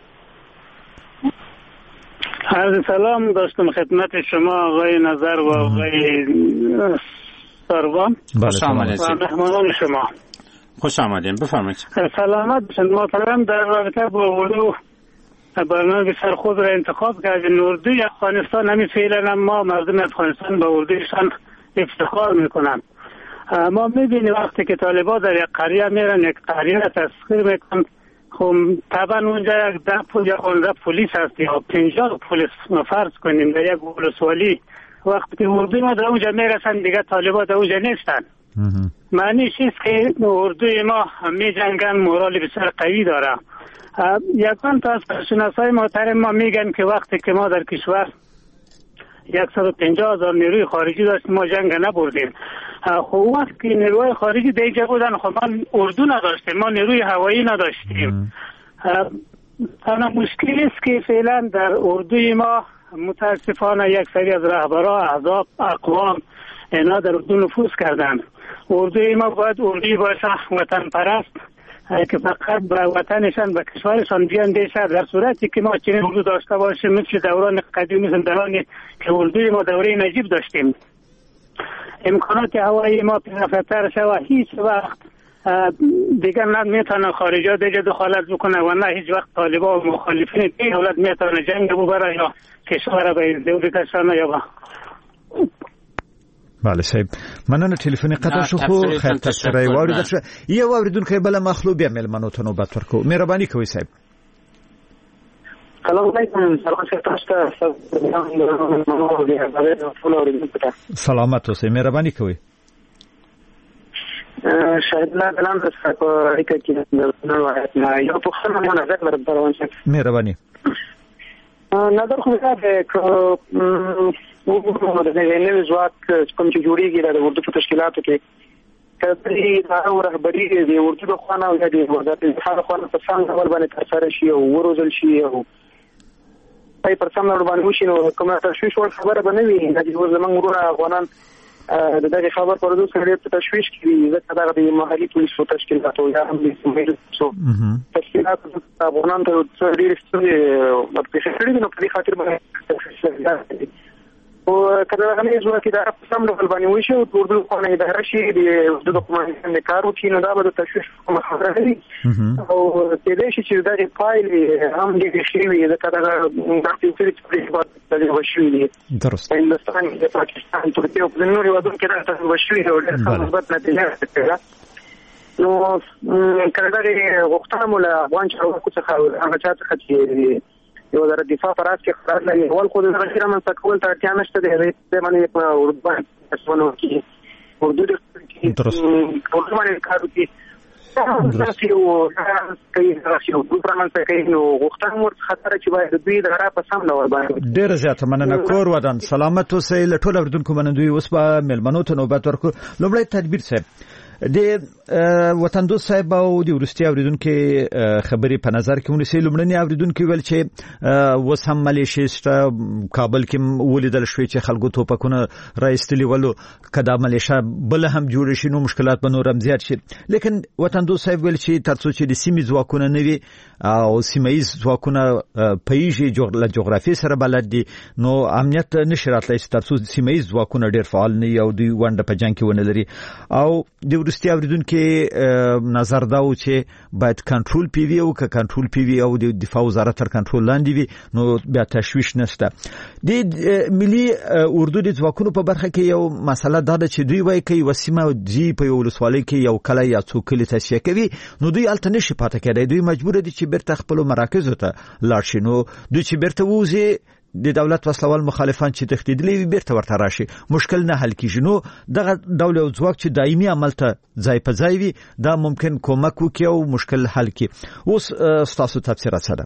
عرض سلام داشتم خدمت شما آقای نظر و آقای سروان. خوش آمدید. و مهمانان شما. خوش آمدین. بفرمایید. سلامت باشید. محترم در رابطه با اردو برنامه بسیار خوب را انتخاب کردیم. اردوی افغانستان همین فعلا ما مردم افغانستان با اردویشان افتخار میکنن. ما میبینیم وقتی که طالبا در یک قریه میرن یک قریه را تسخیر میکنن، خب طبعا اونجا یک ده پول یا خونده پولیس هست یا پنجاه پولیس فرض کنیم در یک ولسوالی. وقتی که اردوی ما در اونجا میرسن دیگه طالبا در اونجا نیستن. معنی چیست که اردوی ما میجنگن، مورال بسیار قوی داره. یکان تا از کارشناسای محترم ما میگن که وقتی که ما در کشور صد و پنجاه هزار نیروی خارجی داشتیم ما جنگ نبردیم. خب وقتی که نیروی خارجی دیگه بودن خب ما اردو نداشتیم، ما نیروی هوایی نداشتیم. تنها مشکلی است که فعلا در اردوی ما متاسفانه یک سری از رهبران احزاب اقوام اینا در اردو نفوذ کردن. اردوی ما باید اردوی باشه وطن پرست که فقط به وطنشان به کشورشان بیاندیشه. در صورتی که ما چنین اردو داشته باشیم مثل دوران قدیمی، مثل دورانی که اردوی ما دوره نجیب داشتیم، امکانات هوایی ما پیشرفت‌تر شود، هیچ وقت دیگر نه میتونه خارجا دیگه دخالت بکنه و نه هیچ وقت طالبا و مخالفین دولت میتونه جنگ ببره یا کشور به دور کشانه یا با بله صاحب مننه. ټلیفون قطع شو خو خیر تشریح وارد شو. یو اوریدونکو بل مخلوب بیا ملمنو ته نوبت ورکو. مهرباني کوي صاحب. سلام علیکم. سلام تاسو سلامت اوسئ. مهرباني کوي. شاید نه دلم د سکو اړیکه کې نو وایي یو په خپل نه نظر ورته ورته. مهرباني. نظر خو دا ده که وګورو د نوي ځواک کوم چې جوړیږي د اردو په تشکیلاتو کې کله دا رهبری دی اردو د خوانه او د وزارت دفاع خوانه په څنګه ډول باندې ترسره شي او وروزل شي او پای پر څنګه ډول باندې وشي نو کومه تشویش ور خبره بنوي د دې زمنګ ورونه افغانان د دغه خبر پر دوه سره په تشویش کې ځکه دا د محلي پولیسو تشکیلاتو یا هم د سیمه سو تشکیلات افغانان ته ډېر ستونزې په خېټړي نو په دې خاطر باندې او کله هغه یو ځکه دا په سم ډول باندې وشي او د اردو قانون اداره شي د ډاکومنټ د کارو چې نو دا به د تشویش کومه خبره لري او د دې شي چې دا فایل هم دې شي وي دا دا د تفصیل په اړه وشي درست هندستان د پاکستان ترکیه او د نورو هیوادونو کې دا وشي او د مثبت نتیجه ده نو کله دا غوښتنه مولا افغان چارواکو څخه هغه چا څخه چې یو در دفاع پر اساس کې قرار لري اول خو د غیر منځ کول ته اړتیا نشته دی د باندې په اردو باندې تاسو کې اردو د درست اردو باندې کارو کې تاسو یو کوي تاسو یو د پرمانځ کې نو غوښتنه مور خطر چې باید دوی د غره په سم ډول باندې ډیر زیاته مننه کور ودان سلامت اوسئ. له ټول اردوونکو منندوی اوس په ملمنو ته نوبت ورکو. لومړی تدبیر صاحب د وطن دوست صاحب او د ورستي اوریدونکو خبرې په نظر کې ونیسي. لومړنی اوریدونکو ویل چې وس هم ملیشیست کابل کې ولیدل شوې چې خلکو توپکونه راایستلي ولو کدا ملیشا بل هم جوړ شي نو مشکلات به نور هم زیات شي. لیکن وطن دوست صاحب ویل چې ترڅو چې د سیمې ځواکونه نه وي او سیمایي ځواکونه پیږي له جغرافي سره بلد دي نو امنیت نشي راتلای ترڅو سیمایي ځواکونه ډیر فعال نه یو دوی ونده په جنگ کې ونه لري. او د ورستي اوریدونکو نظر دا و چې باید کنټرول پی وی او ک کنټرول پی وی او د دفاع وزارت تر کنټرول لاندې وي نو بیا تشویش نشته. د ملي اردو د ځواکونو په برخه کې یو مسله دا ده چې دوی وایي کوي وسیمه دی په یو ولسوالۍ کې یو کله یا څو کلی تاسیه کوي نو دوی الته نشي پاتې کېدای. دوی مجبور دي چې بیرته خپل مراکز ته لاړ شي. نو دوی چې بیرته وځي د دولت وسلوال مخالفان چې تخدیدلي وي بیرته ورته راشي مشکل نه حل کیږي. نو دغه ډول او ځواک چې دایمي عمل ته ځای په ځای وي دا ممکن کومک وکړي او مشکل حل کړي. اوس ستاسو تفسیرات څه ده؟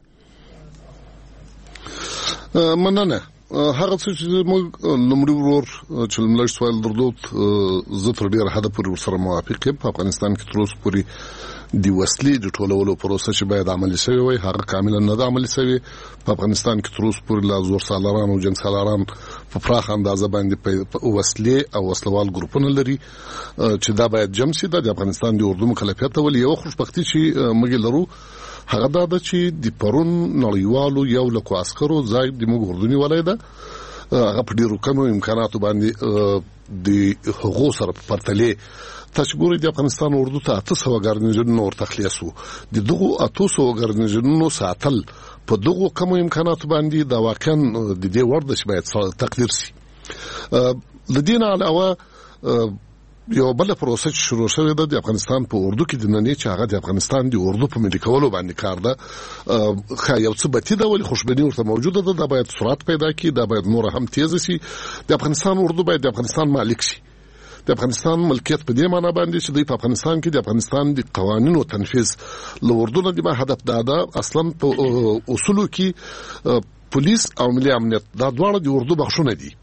مننه. هغه څه چې موږ لومړی ورور چې لمړی سوال درلود زه تر ډیره حده پورې ورسره موافق یم. په افغانستان کې تر اوسه پورې د وسلې د ټولولو پروسه چې باید عملي شوی وي هغه کاملا نه ده عملي شوی. په افغانستان کې تر اوسه پورې لا زور سالاران او جنګ سالاران په پراخ اندازه باندې په وسلې او وسلوال ګروپونه لري چې دا باید جمع شي. د افغانستان د اردو مکلفیت ول یو خوشبختی چې موږ لرو هغه دا ده چې د پرون نړیوالو یو لکو عسکرو ځای د موږ اردنی ولای ده هغه په ډیرو کمو امکاناتو باندې د حقوق سره په پرتلې تاسو ګورئ د افغانستان اردو ته اته سوه ګارنیزونونه ورته خلاص وو. د دغو اته سوه ګارنیزونونو ساتل په دغو کمو امکاناتو باندې دا واقعا د دې وړ ده چې باید تقدیر شي. د دې نه علاوه یو بل پروسه چې شروع شوې ده د افغانستان په اردو کې د نننۍ چې هغه د افغانستان د اردو په ملي کولو باندې کار ده. خا یو څه بتی ده ولې خوشبیني ورته موجوده ده. دا باید سرعت پیدا کړي. دا باید نور هم تیز شي. د افغانستان اردو باید د افغانستان مالک شي. د افغانستان ملکیت په دې معنی باندې چې د افغانستان کې د افغانستان د قوانینو تنفيذ له اردو نه د هدف دا ده اصلا په اصولو کې پولیس او ملي امنیت دا دواړه د اردو بخښونه دي.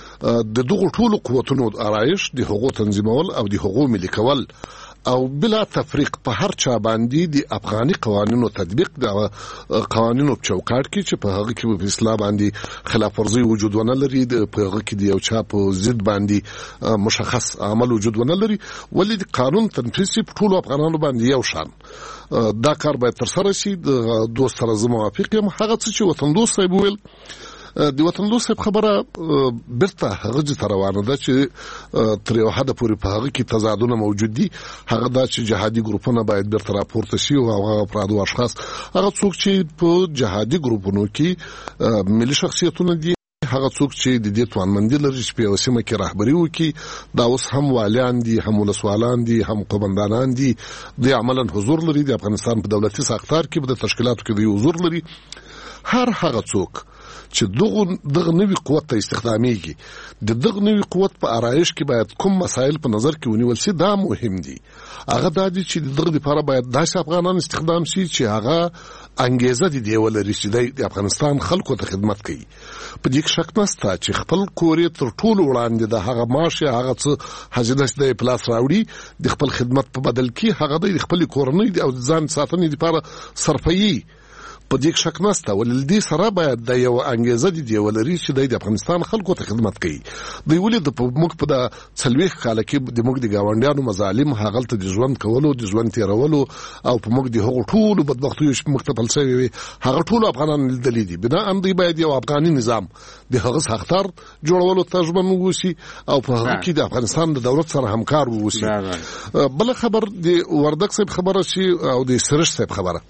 د دغو ټولو قوتونو آرایش د حقوق تنظیمول او د حقوق ملي کول او بلا تفریق په هر چا باندې د افغاني قوانینو تطبیق د قوانینو په چوکاټ کې چې په هغه کې په اصلاح باندې خلاف ورزي وجود ونه لري په هغه کې د یو چا په ضد باندې مشخص عمل وجود ونه لري ولې د قانون تنفيذ په ټولو افغانانو باندې یو شان دا کار باید تر سره شي. د دوست سره زه موافق یم. هغه څه چې وطن دوست صاحب ویل د وطن دوست صاحب خبره برته هغه چې روانه ده چې تر یو حد پورې په هغه کې تضادونه موجود دي. هغه دا چې جهادي ګروپونه باید برته راپورته شي او هغه افراد او اشخاص هغه څوک چې په جهادي ګروپونو کې ملي شخصیتونه دي هغه څوک چې د دې توانمندي لري چې په یو سیمه کې رهبري وکړي دا اوس هم والیان دي هم ولسوالان دي هم قومندانان دي د عملاً حضور لري. د افغانستان په دولتي ساختار کې په تشکیلاتو کې د حضور لري. هر هغه څوک چې دغه دغه نوی قوت ته استخداميږي د دغه نوی قوت په آرایش کې باید کوم مسایل په نظر کې ونیول شي. دا مهم دي. هغه د دې چې دغه لپاره باید داسې افغانان استخدام شي چې هغه انګیزه دي دی ولري چې د افغانستان خلکو ته خدمت کوي. په دې شک نشته چې خپل کورې تر ټولو وړاندې د هغه معاش هغه څه حاجنس د پلاس راوړي د خپل خدمت په بدل کې هغه د خپل کورنۍ او ځان ساتنې لپاره صرفي. په دې شک نشته ولې دې سره باید د یو انګیزه دي ولري چې د افغانستان خلکو ته خدمت کوي. دوی ولې د موږ په د څلويخ کال کې د موږ د گاونډیانو مظالم هغه ته د ژوند کولو د ژوند تیرولو او په موږ د هغو ټولو بدبختیو چې مختبل شوی وي هغه ټول افغانان لیدلې دي. بنا ان دوی باید یو افغاني نظام د هغه سختار جوړولو تجربه ووسی او په هغه کې د افغانستان د دولت سره همکار ووسی. بل خبر د وردک صاحب خبره شي او د سرش صاحب خبره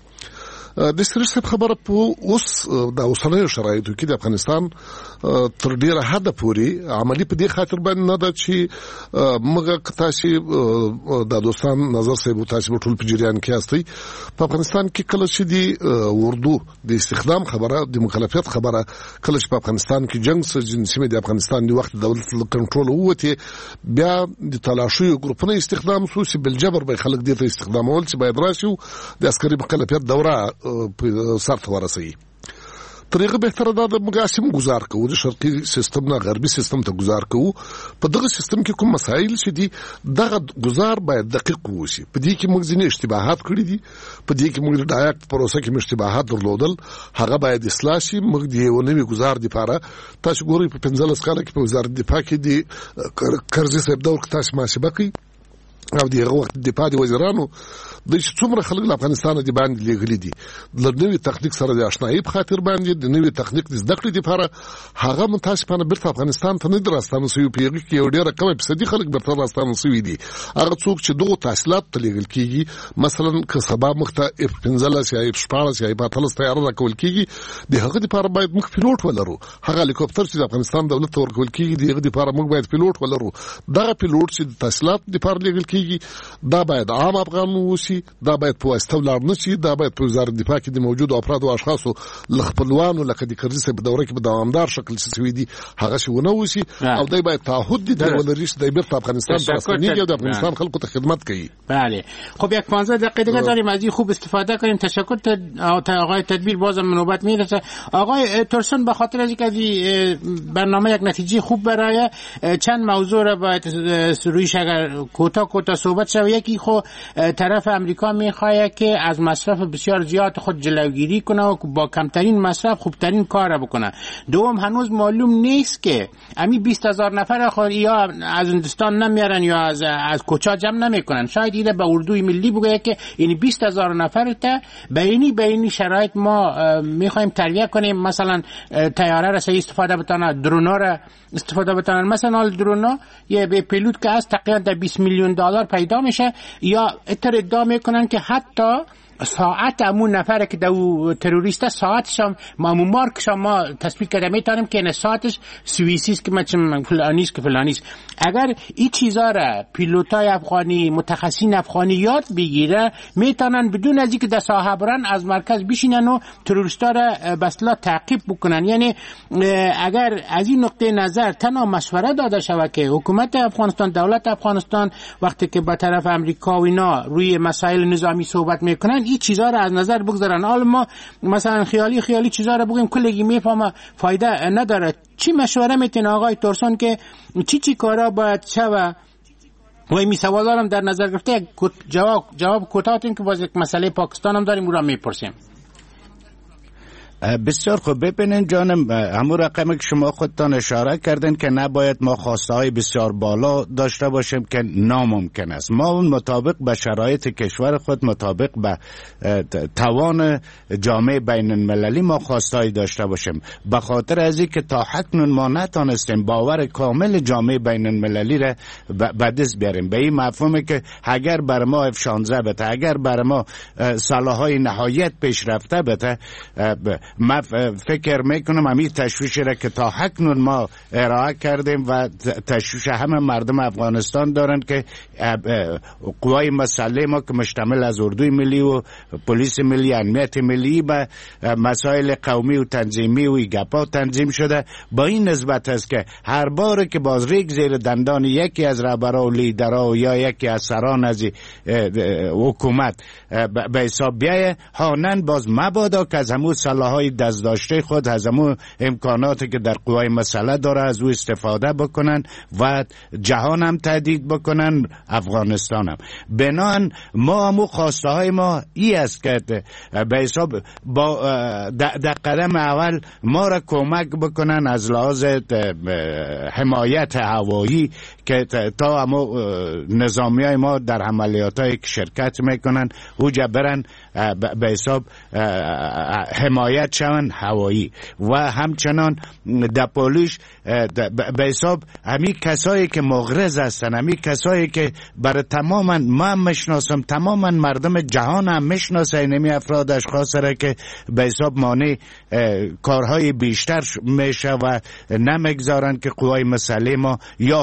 د سرش صاحب خبره په اوس د اوسنیو شرایطو کې د افغانستان تر ډیره حد پورې عملی په دې خاطر باندې نه ده چې موږ تاسو د دوستان نظر صاحب تاسو ټول په جریان کې استي. په افغانستان کې کله چې د اردو د استخدام خبره د مکلفیت خبره کله چې په افغانستان کې جنگ سره جنسي د افغانستان د وخت دولت کنټرول وته بیا د تلاشي ګروپونو استخدام سو چې بل جبر به خلک دې ته استخدامول چې باید راشي د عسکري مکلفیت دوره په سر ته ورسي. طریقه بهتره ده د مقاسم گزار کوو د شرقي سیستم نه غربي سیستم ته گزار کوو. په دغه سیستم کې کوم مسایل چې دي دغه گزار باید دقیق ووسی. په دې کې موږ ځینې اشتباهات کړي دي، په دې کې موږ د ډایرکټ پروسه کې اشتباهات درلودل، هغه باید اصلاح شي. موږ د یو نوي گزار لپاره تاسو ګورئ په پنځلس کاله کې په وزارت دفاع کې د کرزي صاحب دور کې تاسو محاسبه کوي او دغه وخت د دفاع د وزیرانو د څومره خلک له افغانستان د باندې لګلي دي د نوې تخنیک سره د آشنایي په خاطر باندې د نوې تخنیک د زده کړې لپاره هغه متاسفانه بیرته افغانستان ته نه درستانه سوي پیږي کې یو ډیره کمه فیصدي خلک بیرته راستانه سوي دي. هغه څوک چې دغه تحصیلات ته لګل کیږي مثلا که سبا مخته اف پنځلس یا اف شپاړس یا اف اتلس تیار راکول کیږي د هغه لپاره باید موږ پیلوټ ولرو. هغه هلیکوپټر چې د افغانستان دولت ته ورکول کیږي دغه لپاره موږ باید پیلوټ ولرو. دغه پیلوټ چې د تحصیلات لپاره لګل کیږي دا باید عام افغان ووسی، دا باید په واسطه ولر نشي، دا باید په وزارت دفاع کې د موجود افراد او اشخاصو لخپلوانو لکه د کرزي صاحب دوره کې په دوامدار شکل سوي دي هغه شی ونه وسی او دای باید تعهد دي د ولریش د بیرته افغانستان ته ستنیږي او د افغانستان خلکو ته خدمت کوي. بله خب یک پانزده دقیقه دیگه داریم از این خوب استفاده کنیم. تشکر تا آقای تدبیر، بازم نوبت میرسه. آقای ترسون به خاطر از اینکه از برنامه یک نتیجه خوب برای چند موضوع را باید رویش اگر کوتاه کوتاه صحبت شد. یکی خو طرف امریکا میخواه که از مصرف بسیار زیاد خود جلوگیری کنه و با کمترین مصرف خوبترین کار را بکنه. دوم هنوز معلوم نیست که امی بیست هزار نفر خود یا از هندوستان نمیارن یا از از کجا جمع نمیکنن. شاید ایده به اردوی ملی بگه که این بیست هزار نفر تا بینی بینی شرایط ما میخوایم تربیت کنیم، مثلا طیاره را صحیح استفاده بتونه، درونا را استفاده بتونن. مثلا درونا یه به پیلوت که از تقریبا در بیست میلیون دلار پیدا میشه، یا اتر ادعا میکنن که حتی ساعت امون نفره که دو تروریسته ساعتش هم مامون مارکش هم ما تثبیت کرده میتونیم که این ساعتش سوئیسیست که من فلانیست که فلانیست. اگر این چیزا را پیلوتای افغانی متخصصین افغانی یاد بگیره میتونن بدون از اینکه در ساحه برن از مرکز بشینن و تروریستا را به اصطلاح تعقیب بکنن. یعنی اگر از این نقطه نظر تنها مشوره داده شود که حکومت افغانستان، دولت افغانستان وقتی که به طرف امریکا و اینا روی مسائل نظامی صحبت میکنن این چیزا را از نظر بگذارن. حالا ما مثلا خیالی خیالی چیزا را بگیم کلگی میفهمه فایده نداره. چی مشوره میتونه آقای ترسون که چی چی کارا باید شوه و این سوالا هم در نظر گرفته؟ جواب جواب کوتاه این که باز یک مسئله پاکستان هم داریم، او را میپرسیم. بسیار خوب. ببینین جانم، همون رقمی که شما خودتان اشاره کردین که نباید ما خواسته های بسیار بالا داشته باشیم که ناممکن است. ما مطابق به شرایط کشور خود، مطابق به توان جامعه بین المللی ما خواسته های داشته باشیم. به خاطر از این که تا حکنون ما نتانستیم باور کامل جامعه بین المللی را به دست بیاریم، به این مفهومه که اگر بر ما اف شانزده بته، اگر بر ما سلاح‌های نهایت پیشرفته بته، من فکر میکنم همین تشویش را که تا حکنون ما ارائه کردیم و تشویش همه مردم افغانستان دارن که قوای مسلح ما که مشتمل از اردوی ملی و پلیس ملی، امنیت ملی به مسائل قومی و تنظیمی و گپا تنظیم شده، با این نسبت است که هر بار که باز ریگ زیر دندان یکی از رهبرا و لیدرها یا یکی از سران از حکومت به حساب بیایه، هانن باز مبادا که از همون سلاح‌های دست داشته خود، از همون امکاناتی که در قوای مسلح داره از او استفاده بکنن و جهان هم تهدید بکنن، افغانستان هم. بنان ما همون خواسته های ما ای است که به حساب با در قدم اول ما را کمک بکنن از لحاظ حمایت هوایی که تا همون نظامی های ما در عملیات هایی که شرکت میکنن اوجا برن به حساب حمایت شون هوایی و همچنان در پولیش به حساب همین کسایی که مغرض هستن، همین کسایی که برای تماما من مشناسم، تماما مردم جهان هم میشناسه اینمی افراد اشخاص را که به حساب مانع کارهای بیشتر میشه و نمیگذارن که قوای مسلح ما یا اردوی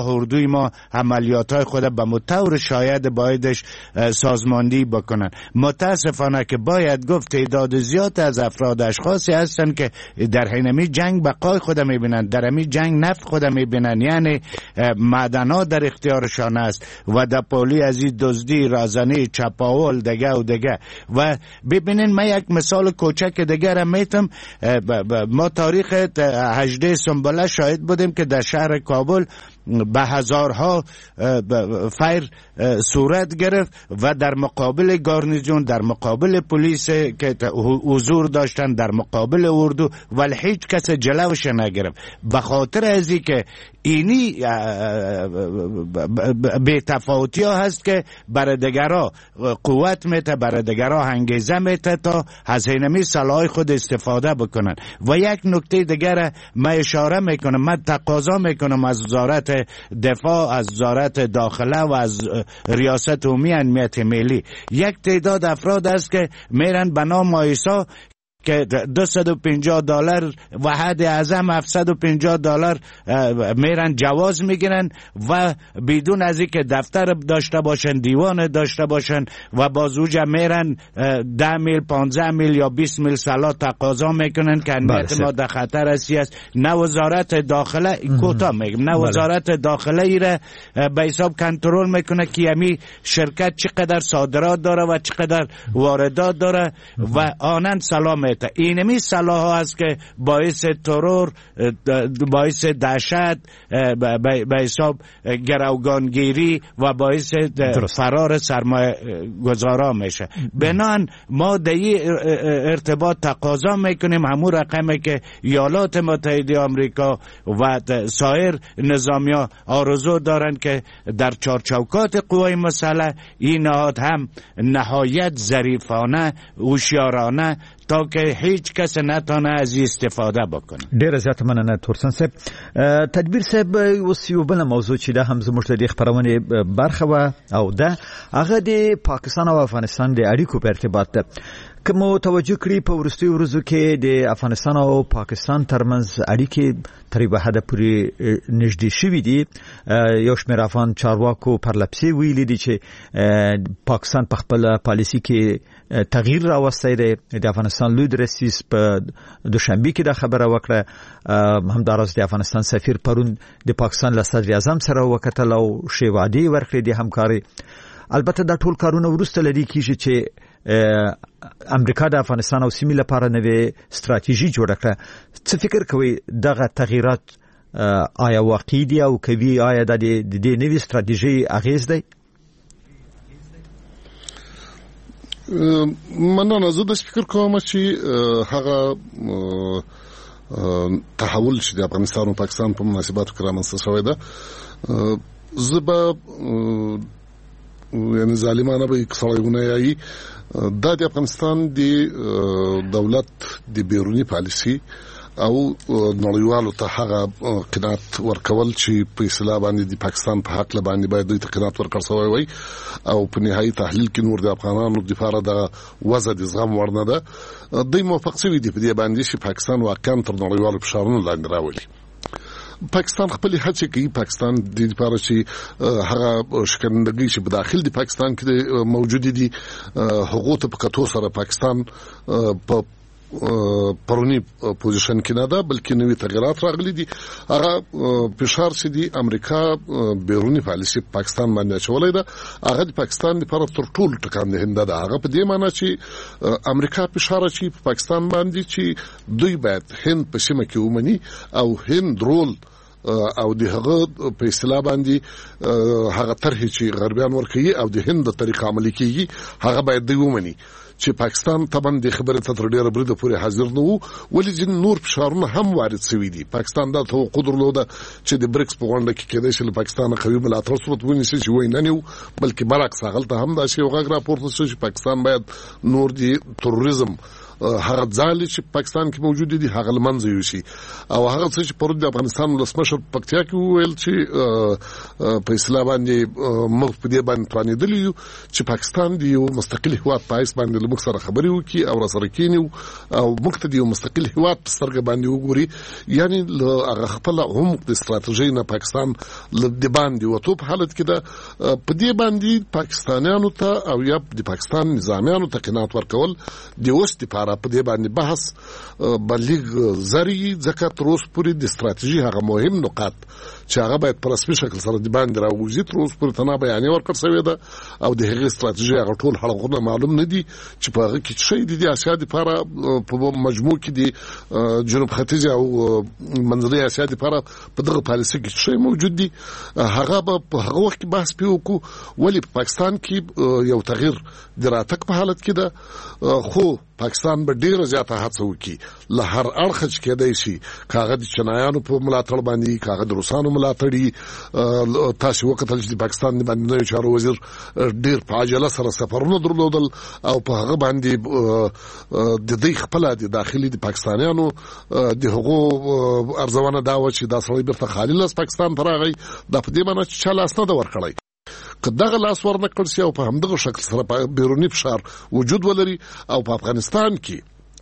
ما عملیات‌های خود به مطور شاید بایدش سازماندهی بکنن. متاسفانه که باید گفت تعداد زیاد از افراد اشخاصی هستن که در حین جنگ بقای خود میبینن، در همین جنگ نفت خود میبینن، یعنی معدن‌ها در اختیارشان است و در پولی از این دزدی، رازنی، چپاول دگه و دگه. و ببینین من یک مثال کوچک دیگر میتم. ما تاریخ هجده سنبله شاهد بودیم که در شهر کابل به هزارها فیر صورت گرفت و در مقابل گارنیزون، در مقابل پلیس که حضور داشتن، در مقابل اردو، ولی هیچ کس جلوش نگرفت. به خاطر ازی که اینی بی تفاوتی ها هست که برای دگرها قوت میته، برای دگرها انگیزه میته تا از اینمی سلاح خود استفاده بکنن. و یک نکته دیگر من اشاره میکنم، من تقاضا میکنم از وزارت دفاع، از وزارت داخله و از ریاست عمومی امنیت ملی، یک تعداد افراد است که میرن به نام آیسا که دویست و پنجاه دلار و حد اعظم هفتصد و پنجاه دلار میرن جواز میگیرن و بدون از اینکه دفتر داشته باشن، دیوان داشته باشن و بازوجه میرن ده میل، پانزده میل یا بیست میل سلا تقاضا میکنن که امنیت ما در خطر است. نه وزارت داخله کوتا میگم، نه وزارت داخله ایره به حساب کنترل میکنه که یمی شرکت چقدر صادرات داره و چقدر واردات داره و آنن سلام. اینمی سلاح ها است که باعث ترور، باعث دهشت، به حساب گروگانگیری و باعث فرار سرمایه گذارا میشه. بنان ما در این ارتباط تقاضا میکنیم همون رقمی که ایالات متحده آمریکا و سایر نظامی ها آرزو دارن که در چارچوکات قوای مسلح این نهاد هم نهایت ظریفانه، هوشیارانه تا که هیچ کس نتانه از استفاده بکنه. ډیر زیات مننه تورسن صاحب. تدبیر صاحب اوس یو بل موضوع چې دا هم زموږ د خبرونه برخه و او دا هغه د پاکستان او افغانستان د اړیکو په ارتباط ده. کوم توجه کړی په ورستي ورځو کې د افغانستان او پاکستان ترمنځ اړیکې تر یوه حده پورې نږدې شوي دي. یو شمېر افغان چارواکو پرلپسې ویلي دي چې پاکستان په خپله پالیسي کې تغییر راوستی دی. د افغانستان لوی رئیس په دوشنبه کې دا خبره وکړه. همداراز د افغانستان سفیر پرون د پاکستان له صدر اعظم سره وکتل او شی وعدې ورکړې د همکاري. البته دا ټول کارونه وروسته لري کیږي چې امریکا د افغانستان او سیمې لپاره نوې ستراتیژي جوړه کړه. څه فکر کوي دغه تغییرات آیا واقعي دي او کوي آیا د دې نوې ستراتیژي اغیز دی؟ مننه. زه د فکر کوم چې هغه تحول چې د افغانستان او پاکستان په مناسباتو کې رامنځته شوی ده، زه به یعنی ظالمانه به اقتصادونه یایي دا د افغانستان د دولت د بیرونی پالیسي او نړیوالو ته هغه قناعت ورکول چې په اصطلاح باندې د پاکستان په حق باندې باید دوی ته قناعت ورکړل شوی وي او په نهایي تحلیل کې نور د افغانانو لپاره د وضع د زغم وړ نه ده. دوی موافق شوي دي په دې باندې چې پاکستان واقعا تر نړیوالو فشارونو لاندې راولي. پاکستان خپل هڅې کوي. پاکستان د لپاره چې هغه شکنندګي چې په داخل د پاکستان کې موجود دي حقوق په کتو سره پاکستان په پرونی پوزیشن کې نه ده بلکې نوې تغیرات راغلي دي. هغه فشار چې دی امریکا بیرونی پالیسي پاکستان باندې اچولې ده، هغه د پاکستان لپاره تر ټولو ټکان دهنده ده. هغه په دې معنی چې امریکا فشار اچي په پاکستان باندې چې دوی باید هند په سیمه کې ومني او هند رول او د هغه په اصطلاح باندې هغه طرح چې غربیان ورکوي او د هند د طریقه عملي کیږي هغه باید دوی ومني. چې پاکستان طبعا د خبره تر ډیره بریده پورې حاضر نه وو، ولې ځین نور فشارونه هم وارد شوي دي. پاکستان دا توقع درلوده چې د بریکس په غونډه کې کېدای شي له پاکستان قوي ملاتړ صورت ونیسي چې وای نه نیو، بلکې برعکس هغلته هم دا شی وغږ راپورته شو چې پاکستان باید نور د تروریزم هغه ځالې چې پاکستان کې موجود دي هغه لمنځه یوسي او هغه څه چې پرد د افغانستان ولسمشر پکتیا کې ویل چې په اسلام باندې مخ په دې باندې پرانیدلی یو چې پاکستان دی یو مستقل هیواد پایس باندې لمخ سره خبري وکي او سره کینیو او مقتدی یو مستقل هیواد په سترګه باندې وګوري یعنی هغه خپل عمق د استراتیژي نه پاکستان د باندې وته په حالت کې ده په دې باندې پاکستانیانو ته او یا د پاکستان نظامیانو ته قناعت ورکول د اوس لپاره په دې باندې بحث بلګ زری ځکه تر اوسه پورې د استراتیژي هغه مهم نقاط چې هغه باید په رسمي شکل سره د باندې راوځي تر اوسه پورې تنه بیان ورکړ شوی ده او د هغې استراتیژي هغه ټول حلقونه معلوم نه دي چې په هغه کې شي د اسیا لپاره په مجموع کې د جنوب ختیځ او منځنۍ اسیا لپاره په دغه پالیسي کې شي موجود دي هغه په هغه وخت کې بحث پیو کو ولی په پاکستان کې یو تغییر د راتګ په حالت کې ده خو پاکستان به ډیره زیاته هڅه وکړي له هر اړخ چې کېدای شي کاغه د چنایانو په ملاتړ باندې کاغه د روسانو ملاتړي تاسو وکړل چې د پاکستان د باندې چارو وزیر ډیر په عجله سره سفرونه درلودل او په هغه باندې د دې خپل د داخلي د پاکستانیانو د هغو ارزونه دا و چې دا سړی بیرته خالي لاس پاکستان ته راغی دا په دې معنی چې چا لاس نه دا ورکړی که دغه لاس ورنکړ شي او په همدغه شکل سره بیرونی فشار وجود ولري او په افغانستان کې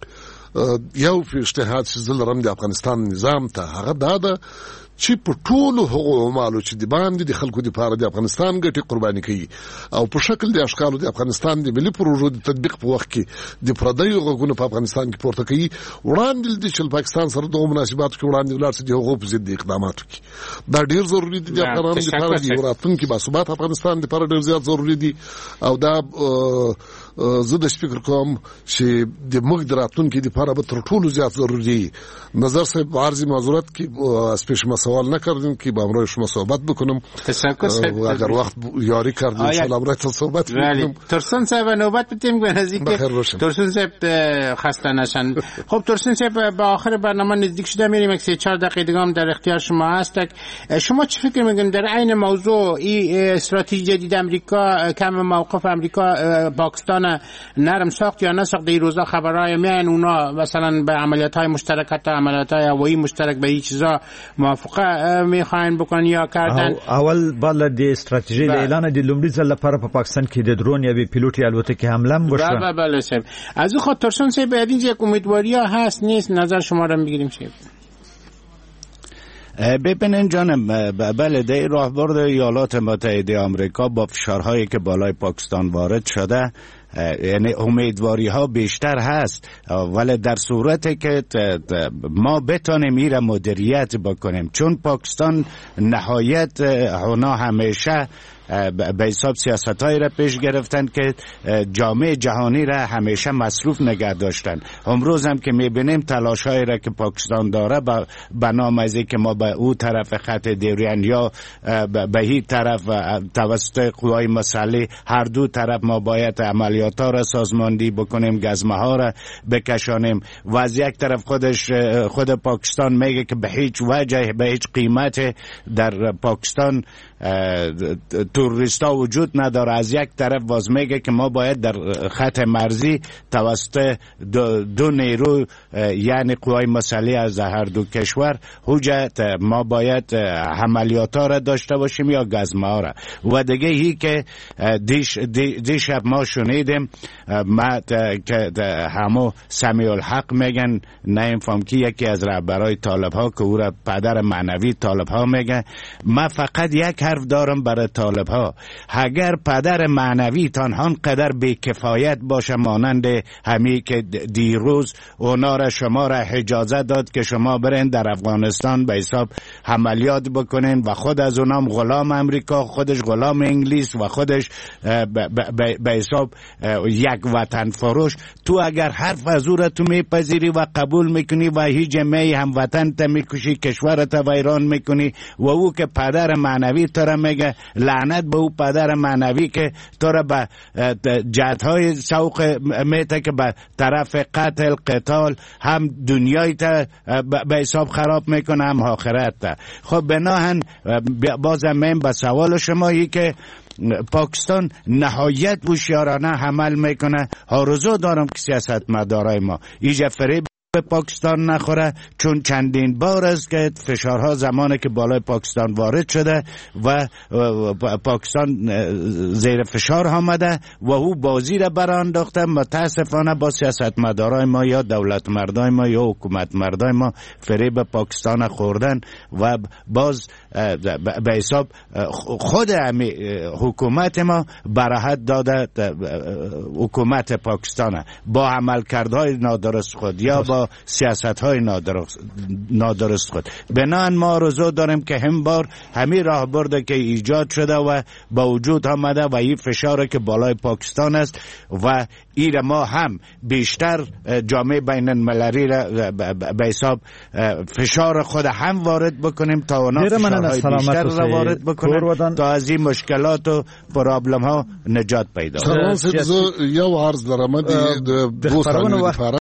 یو اجتهاد چې زلرم د افغانستان نظام ته هغه دا ده چې په ټولو هغو مالو چې د باندې د خلکو لپاره د افغانستان ګټې قرباني کوي او په شکل د اشکالو د افغانستان د ملي پروژو د تطبیق په وخت کې د پردیو غوښتنو په افغانستان کې پورته کوي وړاندې د چې پاکستان سره د مناسباتو کې وړاندې ولر چې د هغو په ضد اقدامات کوي دا ډیر ضروری دي د افغانانو لپاره د راتلونکي باثبات افغانستان لپاره ډیر زیات ضروری دي او دا زه د فکر کوم چې د موږ د راتلونکي لپاره به تر ټولو زیات ضروری دي نظر صاحب عرضی معذرت کی اسپیشال سوال نکردیم که با امروز شما صحبت بکنم تشکر صاحب اگر وقت یاری کردیم ان شاء الله امروز صحبت بکنم ترسون صاحب نوبت بدیم به نزدیک ترسون صاحب خسته نشن خب ترسون صاحب با آخر برنامه نزدیک شده میریم یک سه چهار دقیقه دیگه هم در اختیار شما هست شما چه فکر میکنید در عین موضوع این استراتژی جدید آمریکا کم موقف آمریکا پاکستان نرم ساخت یا نساخت در روزا خبرای میان اونا مثلا به عملیات‌های مشترک حتی عملیات‌های هوایی مشترک به این چیزا موافقه میخواین بکنن یا کردن اول بل د استراتیژي اعلان د لومړي ځل لپاره په پاکستان کې د درون یا پیلوټي الوتکې حمله هم وشوه. بله بله صاحب از او خاطر ترسون صاحب این یک امیدواری ها هست نیست نظر شما رو میگیریم صاحب. ببینین جانم بله در راهبرد ایالات متحده آمریکا با فشارهایی که بالای پاکستان وارد شده یعنی امیدواری ها بیشتر هست ولی در صورتی که ما بتانیم میره مدیریت بکنیم چون پاکستان نهایت اونا همیشه به حساب سیاست هایی را پیش گرفتن که جامعه جهانی را همیشه مصروف نگه داشتن. امروز هم که میبینیم تلاش هایی را که پاکستان داره به نام از که ما به او طرف خط دیرین یا به هی طرف توسط قوای مسلح هر دو طرف ما باید عملیات ها را سازماندهی بکنیم گزمه ها را بکشانیم و از یک طرف خودش خود پاکستان میگه که به هیچ وجه به هیچ قیمت در پاکستان توریستا وجود نداره. از یک طرف باز میگه که ما باید در خط مرزی توسط دو, دو نیرو یعنی قوای مسلح از هر دو کشور حجت ما باید عملیات ها را داشته باشیم یا گزمه ها را و دیگه هی که دیش, دیش ما شنیدیم ما که همو سمیع الحق میگن نمیفهم که یکی از رهبرای طالب ها که او را پدر معنوی طالب ها میگن ما فقط یک حرف دارم برای طالب ها اگر پدر معنوی تان هم قدر بیکفایت باشه مانند همی که دیروز اونا را شما را اجازه داد که شما برین در افغانستان به حساب عملیات بکنین و خود از اونام غلام امریکا خودش غلام انگلیس و خودش به حساب یک وطن فروش تو اگر حرف از او را تو میپذیری و قبول میکنی و هیچ جمعی هم وطن تا میکشی کشورت ویران میکنی و او که پدر معنوی تو را میگه لعنت به او پدر معنوی که تو را به جهت‌های سوق میته که به طرف قتل قتال هم دنیای تا به حساب خراب میکنه هم آخرت تا. خب بناهن بازم من به سوال شمایی که پاکستان نهایت هوشیارانه عمل میکنه. آرزو دارم که سیاستمدارای ما ایجا فریب به پاکستان نخوره، چون چندین بار است که فشارها زمانی که بالای پاکستان وارد شده و پاکستان زیر فشار آمده و او بازی را برانداخته. متاسفانه با سیاستمدارای ما یا دولت مردای ما یا حکومت مردای ما فریب پاکستان خوردن و باز به حساب خود همی حکومت ما براحت داده حکومت پاکستان با عملکردهای نادرست خود یا با سیاستهای نادرست نادرست خود. بنان ما آرزو داریم که هم بار همین راه برده که ایجاد شده و با وجود آمده و این فشار که بالای پاکستان است و این ما هم بیشتر جامعه بین المللی را به حساب فشار خود هم وارد بکنیم تا اونا فشارهای بیشتر را وارد بکنیم تا از این مشکلات و پرابلم ها نجات پیدا کنیم. یو عرض لرمه دی دو ثانیه